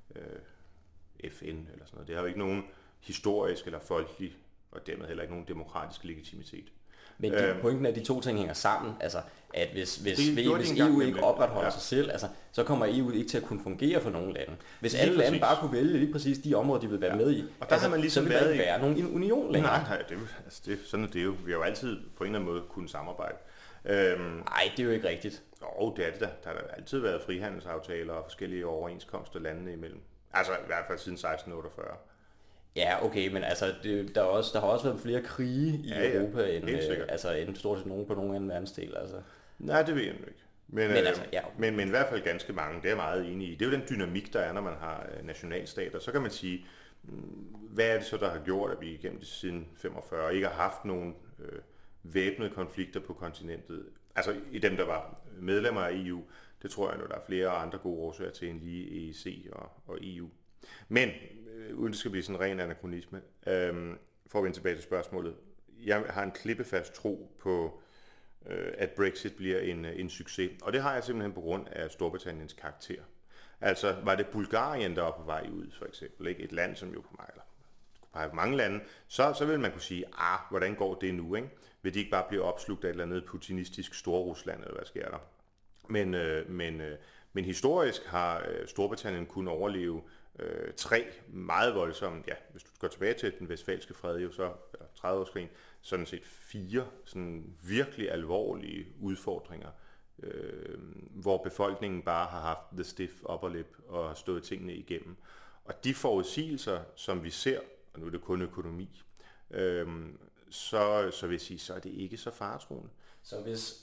F N eller sådan noget. Det har jo ikke nogen historisk eller folkelig, og dermed heller ikke nogen demokratisk legitimitet. Men de, pointen er, at de to ting hænger sammen. Altså, at hvis, hvis, det, hvis E U ikke opretholder ja. sig selv, altså, så kommer E U ikke til at kunne fungere for nogen lande. Hvis lige alle præcis. lande bare kunne vælge lige præcis de områder, de vil være ja. med i, og der altså, har man ligesom så vil der ikke være nogen union længere. Nej, nej det, altså det, sådan er det jo. Vi har jo altid på en eller anden måde kunnet samarbejde. Øhm, nej, det er jo ikke rigtigt. Jo, det er det da. Der har altid været frihandelsaftaler og forskellige overenskomster landene imellem. Altså i hvert fald siden seksten otteogfyrre. Ja, okay, men altså, det, der, er også, der har også været flere krige i ja, Europa, ja, end, øh, altså, end stort set nogen på nogen anden verdensdel. Altså. Nej, det ved jeg nu ikke. Men, men, øh, altså, ja. men, men i hvert fald ganske mange, det er jeg meget enig i. Det er jo den dynamik, der er, når man har nationalstater. Så kan man sige, hvad er det så, der har gjort, at vi igennem det siden femogfyrre ikke har haft nogen øh, væbnede konflikter på kontinentet? Altså i dem, der var medlemmer af E U, det tror jeg nu, der er flere andre gode årsager til end lige E E C og, og E U. Men øh, uden det skal blive sådan en ren anakronisme, øh, for at vende tilbage til spørgsmålet. Jeg har en klippefast tro på, øh, at Brexit bliver en, en succes. Og det har jeg simpelthen på grund af Storbritanniens karakter. Altså var det Bulgarien, der var på vej ud, for eksempel, ikke? Et land, som jo på mig, eller kunne pege på mange lande, så, så vil man kunne sige, ah, hvordan går det nu, ikke? Vil de ikke bare blive opslugt af et eller andet putinistisk Storrusland, eller hvad sker der? Men, øh, men, øh, men historisk har øh, Storbritannien kunnet overleve øh, tre meget voldsomme, ja, hvis du går tilbage til den vestfalske fred, jo så, eller tredive-årskrigen, sådan set fire sådan virkelig alvorlige udfordringer, øh, hvor befolkningen bare har haft the stiff upper lip og har stået tingene igennem. Og de forudsigelser, som vi ser, og nu er det kun økonomi, øh, så, så vil jeg sige, så er det ikke så faretruende. Så hvis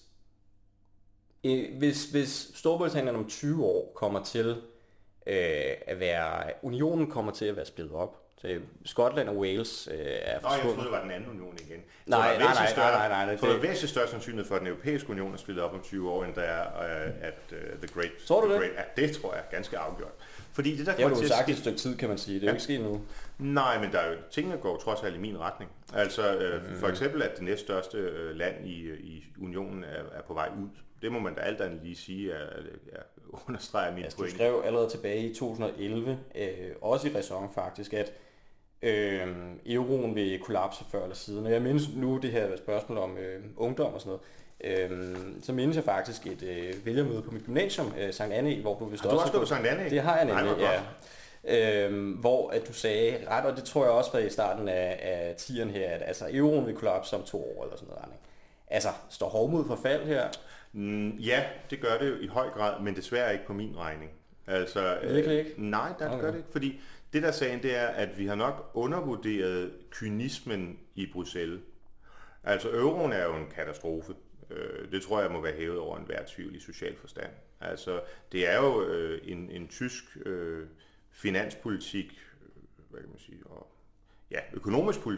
Hvis, hvis Storbritannien om tyve år kommer til øh, at være, unionen kommer til at være splittet op, så Skotland og Wales øh, er forsvundet. Nå, jeg troede, det var den anden union igen. Nej, nej, nej, større, nej, nej, nej. For der er væsentligt større sandsynlighed for, at den europæiske union er splittet op om tyve år, end der er uh, at uh, The Great... Tror du the det? Great, ja, det tror jeg ganske afgjort. Fordi det, der det har du jo sagt et stykke tid, kan man sige. Det er ja. jo ikke sket nu. Nej, men der er jo, tingene går trods alt i min retning. Altså øh, mm. for eksempel, at det næststørste øh, land i, i unionen er, er på vej ud. Det må man da alt andet lige sige, at jeg understreger min altså, point. Du skrev allerede tilbage i to tusind og elleve, øh, også i Ræson faktisk, at øh, euroen vil kollapse før eller siden. Og jeg mindes nu det her spørgsmål om øh, ungdom og sådan noget. Øhm, så mindes jeg faktisk et øh, vælgermøde på mit gymnasium, øh, Sankt Anne, hvor du vist også... Har du også gået på Sankt Anne? Det har jeg nemlig, Nej, ja. Øhm, hvor at du sagde ret, og det tror jeg også var i starten af, af tieren her, at altså, euroen vil kollapse om to år eller sådan noget. Altså, står hovmod for fald her? Mm, ja, det gør det jo i høj grad, men desværre ikke på min regning. Altså, Virkelig ikke? Øh, nej, det okay. gør det ikke, fordi det der sagen, det er, at vi har nok undervurderet kynismen i Bruxelles. Altså, euroen er jo en katastrofe. Det tror jeg må være hævet over enhver tvivl i social forstand. Altså, det er jo øh, en, en tysk øh, finanspolitik, hvad kan man sige, og ja, økonomisk politik,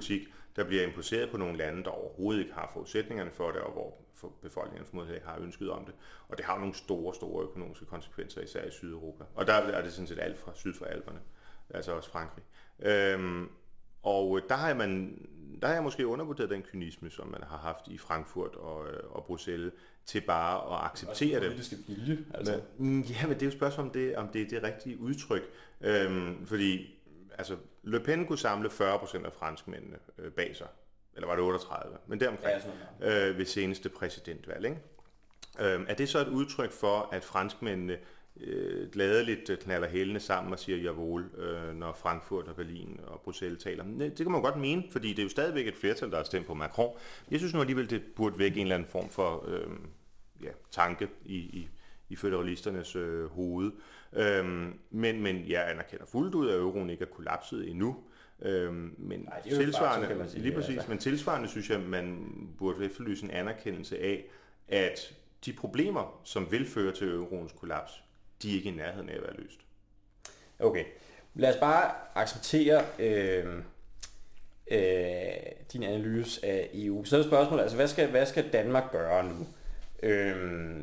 der bliver imposeret på nogle lande, der overhovedet ikke har forudsætningerne for det, og hvor befolkningen formodentlig ikke har ønsket om det. Og det har nogle store, store økonomiske konsekvenser, især i Sydeuropa. Og der er det sådan set alt fra syd for Alperne, altså også Frankrig. Øhm, og der har, man, der har jeg måske undervurderet den kynisme, som man har haft i Frankfurt og, og Bruxelles, til bare at acceptere det. Det skal vilje, altså. Men, ja, men det er jo spørgsmål om det, om det er det rigtige udtryk. Øhm, fordi altså, Le Pen kunne samle fyrre procent af franskmændene øh, bag sig. Eller var det otteogtredive? Men deromkring. Ja, øh, ved seneste præsidentvalg. Ikke? Øhm, er det så et udtryk for, at franskmændene øh, gladeligt knaller hælene sammen og siger javol, øh, når Frankfurt og Berlin og Bruxelles taler? Det kan man godt mene, fordi det er jo stadigvæk et flertal, der har stemt på Macron. Jeg synes nu alligevel, det burde vække en eller anden form for øh, ja, tanke i, i, i føderalisternes øh, hoved. Øhm, men, men jeg anerkender fuldt ud, at euroen ikke er kollapset endnu. Øhm, men Nej, tilsvarende, bare, sige, lige præcis, altså. men tilsvarende synes jeg, man burde efterlyse en anerkendelse af, at de problemer, som vil føre til euroens kollaps, de er ikke i nærheden af at være løst. Okay, lad os bare acceptere øh, øh, din analyse af E U. Så er det spørgsmålet, altså hvad skal, hvad skal Danmark gøre nu? Øh,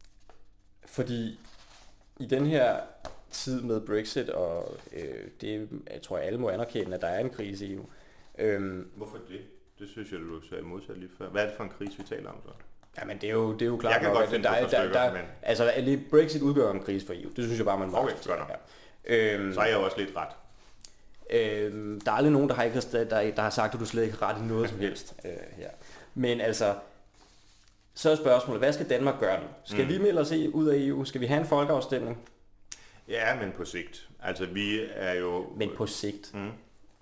fordi i den her tid med Brexit, og øh, det jeg tror jeg alle må anerkende, at der er en krise i E U. Øhm, Hvorfor det? Det synes jeg, du sagde modsat lige før. Hvad er det for en krise, vi taler om så? Jamen det er jo, det er jo klart, jeg kan nok, godt at der, der, der, der, men... altså Brexit udgør en krise for E U. Det synes jeg bare, man må okay, godt nok. Ja. Øhm, så er jeg også lidt ret. Øhm, der er aldrig nogen, der har, ikke, der, der har sagt, at du slet ikke har ret i noget som helst øh, her. Men altså, så er spørgsmålet, hvad skal Danmark gøre nu? Skal mm. vi melde os ud af E U? Skal vi have en folkeafstemning? Ja, men på sigt. Altså, vi er jo... Men på sigt? Mm.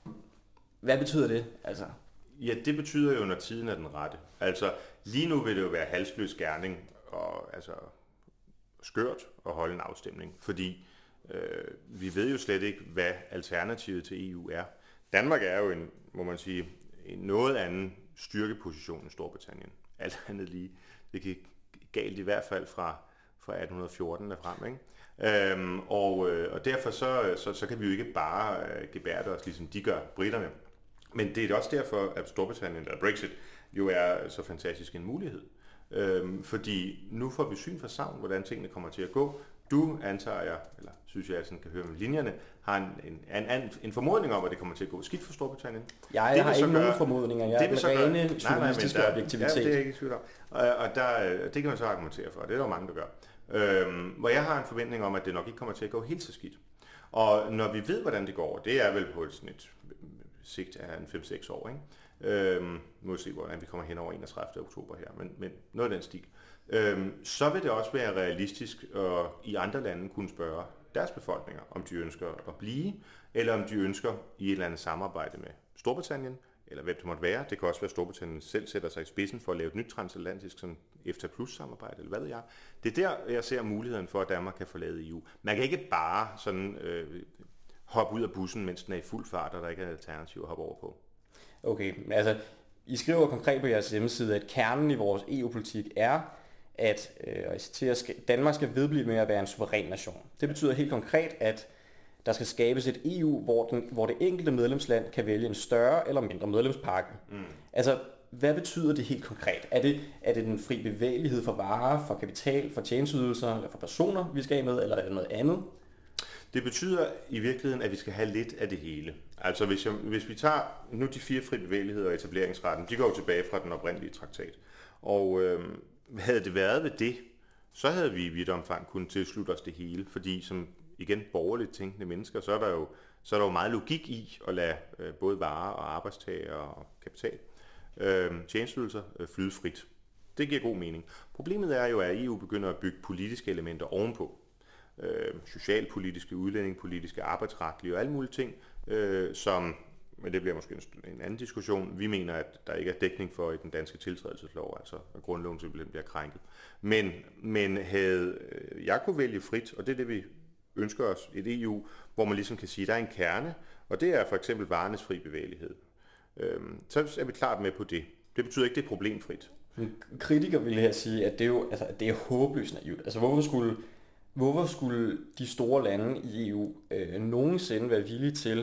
Hvad betyder det? Altså... Ja, det betyder jo, når tiden er den rette. Altså, lige nu vil det jo være halsløs gerning og altså skørt at holde en afstemning, fordi øh, vi ved jo slet ikke, hvad alternativet til E U er. Danmark er jo en, må man sige, en noget anden styrkeposition end Storbritannien. Alt andet lige. Det gik galt i hvert fald fra, fra atten fjorten og frem, ikke? Øhm, og, øh, og derfor så, så, så kan vi jo ikke bare øh, gebærde os, ligesom de gør, britterne. Men det er også derfor, at Storbritannien, eller Brexit, jo er så fantastisk en mulighed. Øhm, fordi nu får vi syn for savn, hvordan tingene kommer til at gå. Du, antager jeg, eller synes jeg, jeg sådan kan høre med linjerne, har en, en, en, en formodning om, at det kommer til at gå skidt for Storbritannien. Jeg det har ikke nogen formodninger. Jeg er med rene journalistiske objektivitet. Ja, det er ikke i tvivl om. Og, og der, det kan man så argumentere for. Det er der jo mange, der gør. Øhm, hvor jeg har en forventning om, at det nok ikke kommer til at gå helt så skidt. Og når vi ved, hvordan det går, det er vel på et, sådan et sigt af en fem seks år, ikke? Øhm, nu må vi se, hvordan vi kommer hen over enogtredivte oktober her, men, men noget af den stil. Øhm, så vil det også være realistisk at i andre lande kunne spørge deres befolkninger, om de ønsker at blive, eller om de ønsker i et eller andet samarbejde med Storbritannien, eller hvem det måtte være. Det kan også være, at Storbritannien selv sætter sig i spidsen for at lave et nyt transatlantisk sådan EFTA plus samarbejde, eller hvad ved jeg. Det er der, jeg ser muligheden for, at Danmark kan forlade E U. Man kan ikke bare sådan øh, hoppe ud af bussen, mens den er i fuld fart, og der ikke er et alternativ at hoppe over på. Okay, men altså, I skriver konkret på jeres hjemmeside, at kernen i vores E U-politik er, at øh, og jeg citerer, Danmark skal vedblive med at være en suveræn nation. Det betyder helt konkret, at der skal skabes et E U, hvor, den, hvor det enkelte medlemsland kan vælge en større eller mindre medlemspakke. Mm. Altså, hvad betyder det helt konkret? Er det, er det den fri bevægelighed for varer, for kapital, for tjenesteydelser eller for personer, vi skal have med, eller er det noget andet? Det betyder i virkeligheden, at vi skal have lidt af det hele. Altså hvis, jeg, hvis vi tager nu de fire fri bevægeligheder og etableringsretten, de går jo tilbage fra den oprindelige traktat. Og øh, havde det været ved det, så havde vi i vidt omfang kunnet tilslutte os det hele, fordi som igen borgerligt tænkende mennesker, så er der jo, så er der jo meget logik i at lade øh, både varer og arbejdstager og kapital, øh, tjenesteydelser øh, flyde frit. Det giver god mening. Problemet er jo, at E U begynder at bygge politiske elementer ovenpå. Øh, socialpolitiske, udlændingepolitiske, arbejdsretlige og alle mulige ting, øh, som, men det bliver måske en, en anden diskussion, vi mener, at der ikke er dækning for i den danske tiltrædelseslov, altså at grundloven simpelthen bliver krænket. Men, men havde jeg kunne vælge frit, og det er det, vi ønsker os, et E U, hvor man ligesom kan sige, at der er en kerne, og det er for eksempel varernes fri bevægelighed. Øh, så er vi klart med på det. Det betyder ikke, det er problemfrit. En kritiker ville her sige, at det er jo altså, det er håbløst naivt. Altså hvorfor skulle Hvorfor skulle de store lande i E U øh, nogensinde være villige til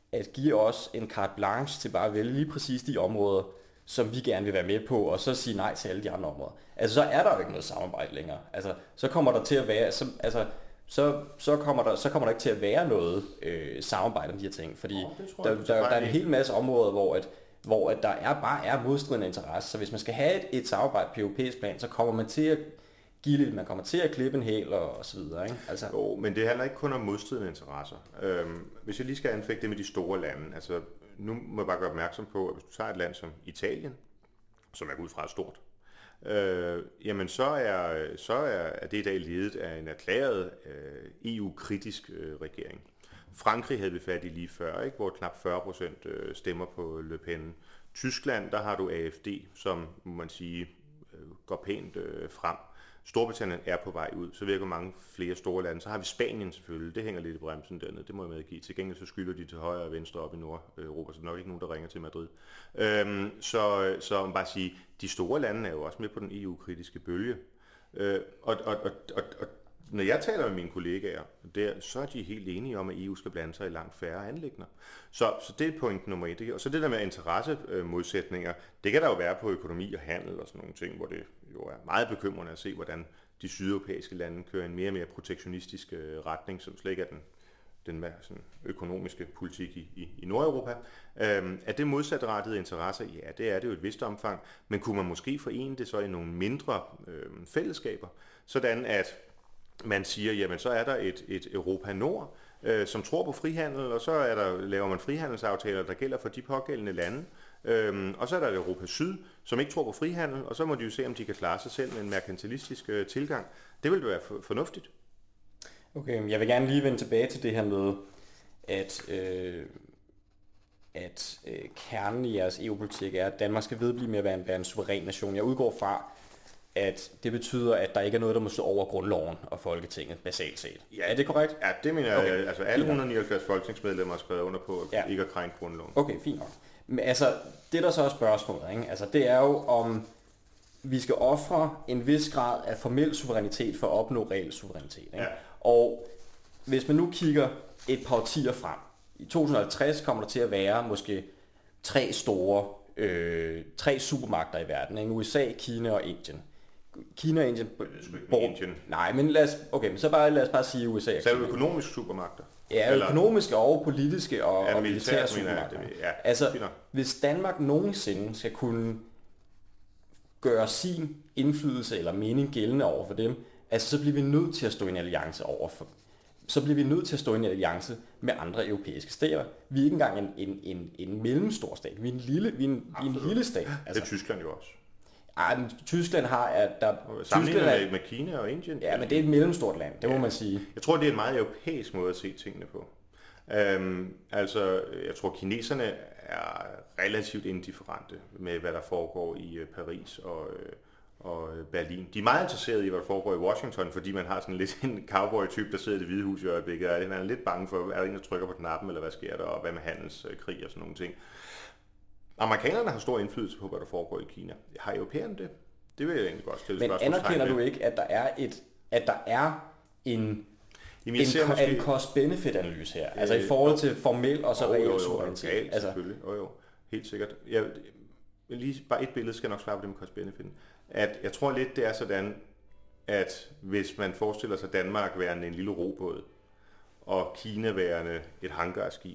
at give os en carte blanche til bare at vælge lige præcis de områder, som vi gerne vil være med på, og så sige nej til alle de andre områder. Altså, så er der jo ikke noget samarbejde længere. Altså, så kommer der til at være, så, altså, så, så, kommer der, så kommer der ikke til at være noget øh, samarbejde om de her ting, fordi oh, der, der, der, der er en hel masse områder, hvor, at, hvor at der er, bare er modstridende interesse. Så hvis man skal have et, et samarbejde på europæisk plan, så kommer man til at give lidt, man kommer til at klippe en hæl og, og så videre. Ikke? Altså, jo, men det handler ikke kun om modstridende interesser. Øhm, hvis jeg lige skal anfægte det med de store lande, altså nu må jeg bare gøre opmærksom på, at hvis du tager et land som Italien, som er ud fra et stort, øh, jamen så er, så er, er det i dag ledet af en erklæret øh, E U-kritisk øh, regering. Frankrig havde vi fat i lige før, ikke? Hvor knap fyrre procent øh, stemmer på Le Pen. Tyskland, der har du A F D, som må man sige øh, går pænt øh, frem. Storbritannien er på vej ud, så virker mange flere store lande. Så har vi Spanien selvfølgelig, det hænger lidt i bremsen dernede, det må jeg medgive. Til gengæld så skylder de til højre og venstre op i Nordeuropa, så nok ikke nogen, der ringer til Madrid. Øhm, så, så man bare sige, de store lande er jo også med på den E U-kritiske bølge. Øh, og, og, og, og, og når jeg taler med mine kollegaer, der, så er de helt enige om, at E U skal blande sig i langt færre anliggender. Så, så det er point nummer et. Og så det der med interessemodsætninger, det kan der jo være på økonomi og handel og sådan nogle ting, hvor det jo er meget bekymrende at se, hvordan de sydeuropæiske lande kører en mere og mere protektionistisk retning, som slet ikke er den, den sådan, økonomiske politik i, i, i Nordeuropa. Øhm, er det modsatrettede interesser? Ja, det er det jo et vist omfang, men kunne man måske forene det så i nogle mindre øh, fællesskaber, sådan at man siger, jamen så er der et, et Europa Nord, øh, som tror på frihandel, og så er der, laver man frihandelsaftaler, der gælder for de pågældende lande. Øhm, og så er der et Europa Syd, som ikke tror på frihandel, og så må de jo se, om de kan klare sig selv med en merkantilistisk øh, tilgang. Det vil være for, fornuftigt. Okay, jeg vil gerne lige vende tilbage til det her med, at, øh, at øh, kernen i jeres E U-politik er, at Danmark skal vedblive med at være en, være en suveræn nation. Jeg udgår fra, at det betyder, at der ikke er noget, der må stå over grundloven og Folketinget, basalt set. Ja, er det korrekt? Ja, det mener jeg. Okay. Altså alle et hundrede og nioghalvfjerds folketingsmedlemmer har skrevet under på, at ja. ikke at krænke grundloven. Okay, fint nok. Men altså, det der så er spørgsmålet, ikke? Altså, det er jo, om vi skal ofre en vis grad af formel suverænitet for at opnå reel suverænitet. Ikke? Ja. Og hvis man nu kigger et par årtier frem, i to tusind og halvtreds kommer der til at være måske tre store, øh, tre supermagter i verden, ikke? U S A, Kina og Indien. Kina og Indien... Bor, Indien. Nej, men lad os, okay, men så bare, lad os bare sige U S A og Kina. Så er det økonomiske supermagter? Ja, økonomiske og politiske og, ja, og militære supermagter. Ja, altså, hvis Danmark nogensinde skal kunne gøre sin indflydelse eller mening gældende over for dem, altså så bliver vi nødt til at stå i en alliance over for så bliver vi nødt til at stå i en alliance med andre europæiske stater. Vi er ikke engang en, en, en, en mellemstor stat. Vi er en lille, vi er en, vi er en lille stat. Altså, det er Tyskland jo også. Ej, men Tyskland har... At der, Tyskland er, med Kina og Indien. Ja, men det er et mellemstort land, det ja. må man sige. Jeg tror, det er en meget europæisk måde at se tingene på. Øhm, altså, jeg tror, kineserne er relativt indifferente med, hvad der foregår i Paris og, og Berlin. De er meget interesserede i, hvad der foregår i Washington, fordi man har sådan lidt en cowboy-type, der sidder i Det Hvide Hus i øjeblikket, og han er lidt bange for, er der en, der trykker på knappen, eller hvad sker der, og hvad med handelskrig og sådan nogle ting. Amerikanerne har stor indflydelse på, hvad der foregår i Kina. Har europæerne det? Det vil jeg egentlig godt stille spørgsmål. Men anerkender du ikke, at der er, et, at der er en, Jamen, en, måske... en cost-benefit-analyse her? Altså øh, i forhold til formel og så oh, reel suverænitet? Altså... selvfølgelig. Jo, jo. Helt sikkert. Jeg, lige bare et billede skal jeg nok svare på det med cost-benefit. At jeg tror lidt, det er sådan, at hvis man forestiller sig Danmark værende en lille robåd, og Kina værende et hangarskib,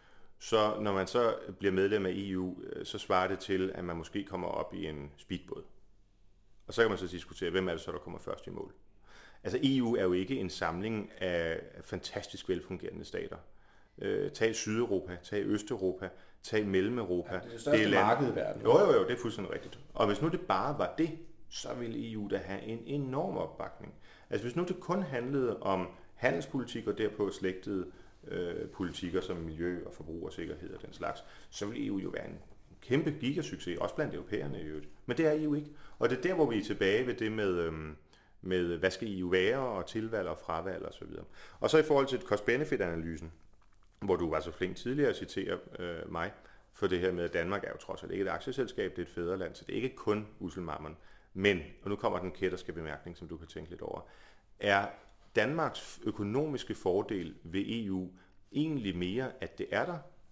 så når man så bliver medlem af E U, så svarer det til, at man måske kommer op i en speedbåd. Og så kan man så diskutere, hvem er det så, der kommer først i mål. Altså E U er jo ikke en samling af fantastisk velfungerende stater. Øh, tag Sydeuropa, tag Østeuropa, tag Mellem-Europa. Ja, det er det største det er marked i verden. Jo, jo, jo, det er fuldstændig rigtigt. Og hvis nu det bare var det, så ville E U da have en enorm opbakning. Altså hvis nu det kun handlede om handelspolitik og derpå slægtede øh, politikker som miljø og forbrugersikkerhed og den slags, så vil E U jo være en kæmpe gigasucces, også blandt europæerne i øvrigt. Men det er E U ikke. Og det er der, hvor vi er tilbage ved det med, øhm, med hvad skal E U være, og tilvalg og fravalg og så videre. Og så i forhold til cost-benefit-analysen, hvor du var så flink tidligere at citere øh, mig, for det her med, at Danmark er jo trods alt ikke et aktieselskab, det er et fædreland, så det er ikke kun uselmammon. Men, og nu kommer den kætterske bemærkning, som du kan tænke lidt over, er Danmarks økonomiske fordel ved E U egentlig mere, at det er der,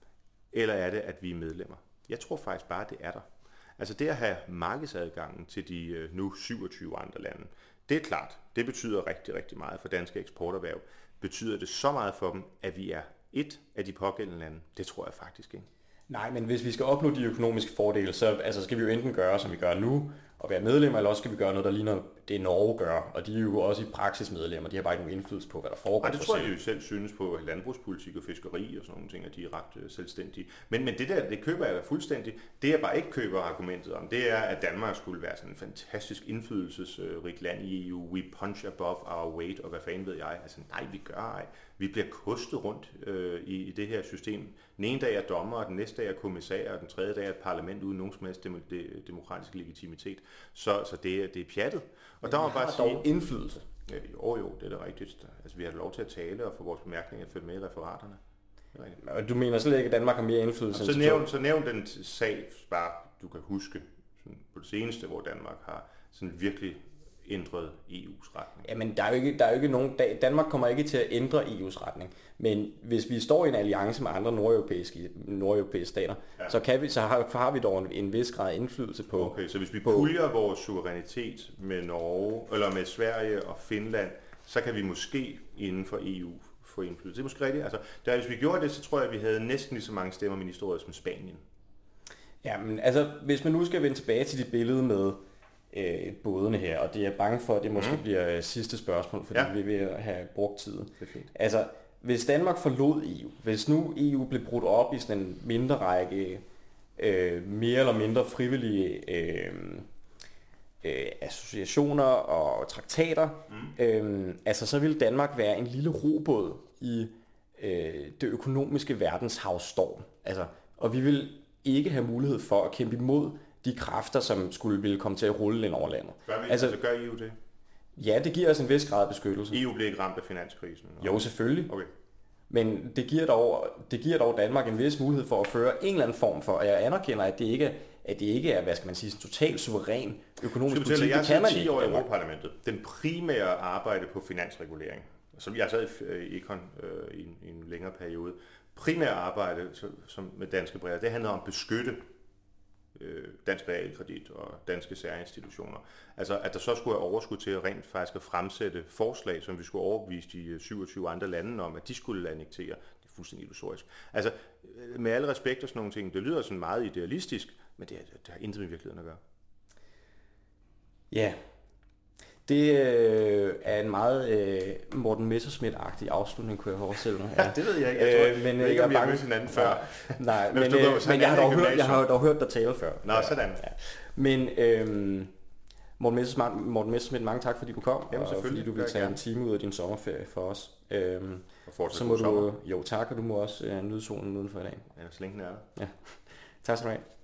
eller er det, at vi er medlemmer? Jeg tror faktisk bare, det er der. Altså det at have markedsadgangen til de øh, nu syvogtyve andre lande, det er klart, det betyder rigtig, rigtig meget for danske eksporterhverv. Betyder det så meget for dem, at vi er et af de pågældende lande? Det tror jeg faktisk ikke. Nej, men hvis vi skal opnå de økonomiske fordele, så altså, skal vi jo enten gøre, som vi gør nu, og være medlemmer, eller også skal vi gøre noget, der ligner det Norge gør. Og de er jo også i praksis medlemmer. De har bare ikke nogen indflydelse på, hvad der foregår. Ej, det tror jeg, de jo selv synes på landbrugspolitik og fiskeri og sådan nogle ting, at de er ret uh, selvstændige. Men, men det der, det køber jeg da fuldstændig. Det jeg bare ikke køber argumentet om, det er, at Danmark skulle være sådan en fantastisk indflydelsesrigt land i E U. We punch above our weight, og hvad fanden ved jeg. Altså nej, vi gør ej. Vi bliver kostet rundt øh, i, i det her system. Den ene dag er dommer, og den næste dag er kommissær, og den tredje dag er et parlament uden nogen som helst dem, de, demokratisk legitimitet. Så, så det, det er pjattet. Og men der må vi bare har sige, dog indflydelse. Ja, jo, jo, det er da rigtigt. Altså, vi har lov til at tale og få vores bemærkninger at følge med i referaterne. Og du mener slet ikke, at Danmark har mere indflydelse? Så nævn, så nævn den sag, bare du kan huske sådan på det seneste, hvor Danmark har sådan virkelig ændret E U's retning. Jamen, der er jo ikke, der er jo ikke nogen... Danmark kommer ikke til at ændre E U's retning. Men hvis vi står i en alliance med andre nordeuropæiske, nordeuropæiske stater, ja. så, kan vi, så har, har vi dog en, en vis grad indflydelse på... Okay, så hvis vi puljer vores suverænitet med Norge, eller med Sverige og Finland, så kan vi måske inden for E U få indflydelse. Det er måske rigtigt. Altså, der, hvis vi gjorde det, så tror jeg, at vi havde næsten lige så mange stemmer i ministerrådet som Spanien. Ja, men altså, hvis man nu skal vende tilbage til dit billede med øh, bådene her, og det er bange for, at det måske mm. bliver øh, sidste spørgsmål, fordi ja. vi vil have brugt tiden. Det er fint. Altså, hvis Danmark forlod E U, hvis nu E U blev brudt op i sådan en mindre række øh, mere eller mindre frivillige øh, øh, associationer og traktater, mm. øh, altså så ville Danmark være en lille robåd i øh, det økonomiske verdenshavsstorm. Altså, og vi vil ikke have mulighed for at kæmpe imod de kræfter, som skulle ville komme til at rulle ind over landet. Gør vi, altså, altså gør E U det? Ja, det giver os en vis grad af beskyttelse. E U bliver ikke ramt af finanskrisen? Jo, selvfølgelig. Okay. Men det giver, dog, det giver dog Danmark en vis mulighed for at føre en eller anden form for, og jeg anerkender, at det ikke, at det ikke er, hvad skal man sige, en total suveræn økonomisk politik. Jeg det kan man ti ikke. år i Europaparlamentet. Den primære arbejde på finansregulering, som jeg sad i Econ øh, i, en, i en længere periode, primære arbejde som med danske briller, det handler om at beskytte dansk realkredit og danske særinstitutioner. Altså, at der så skulle have overskud til at rent faktisk at fremsætte forslag, som vi skulle overbevise de syvogtyve andre lande om, at de skulle annektere. Det er fuldstændig illusorisk. Altså, med alle respekt og sådan nogle ting, det lyder sådan meget idealistisk, men det, det har intet med virkeligheden at gøre. Ja, det øh, er en meget øh, Morten Messerschmidt-agtig afslutning, kunne jeg forestille mig. Ja, ja det ved jeg ikke. Jeg, tror, øh, men, jeg ved ikke, om vi har mødt hinanden før. Nej, men, men, øh, men jeg, har dog hørt, jeg har dog hørt dig tale før. Nå, sådan. Ja. Men øh, Morten Messerschmidt, Morten Messerschmidt, mange tak, fordi du kom, Jamen, og fordi du ville tage en time ud af din sommerferie for os. Øh, og så må du, jo tak, og du må også øh, nyde solen udenfor i dag. Ja, så længe den er der. Ja. Tak skal du have.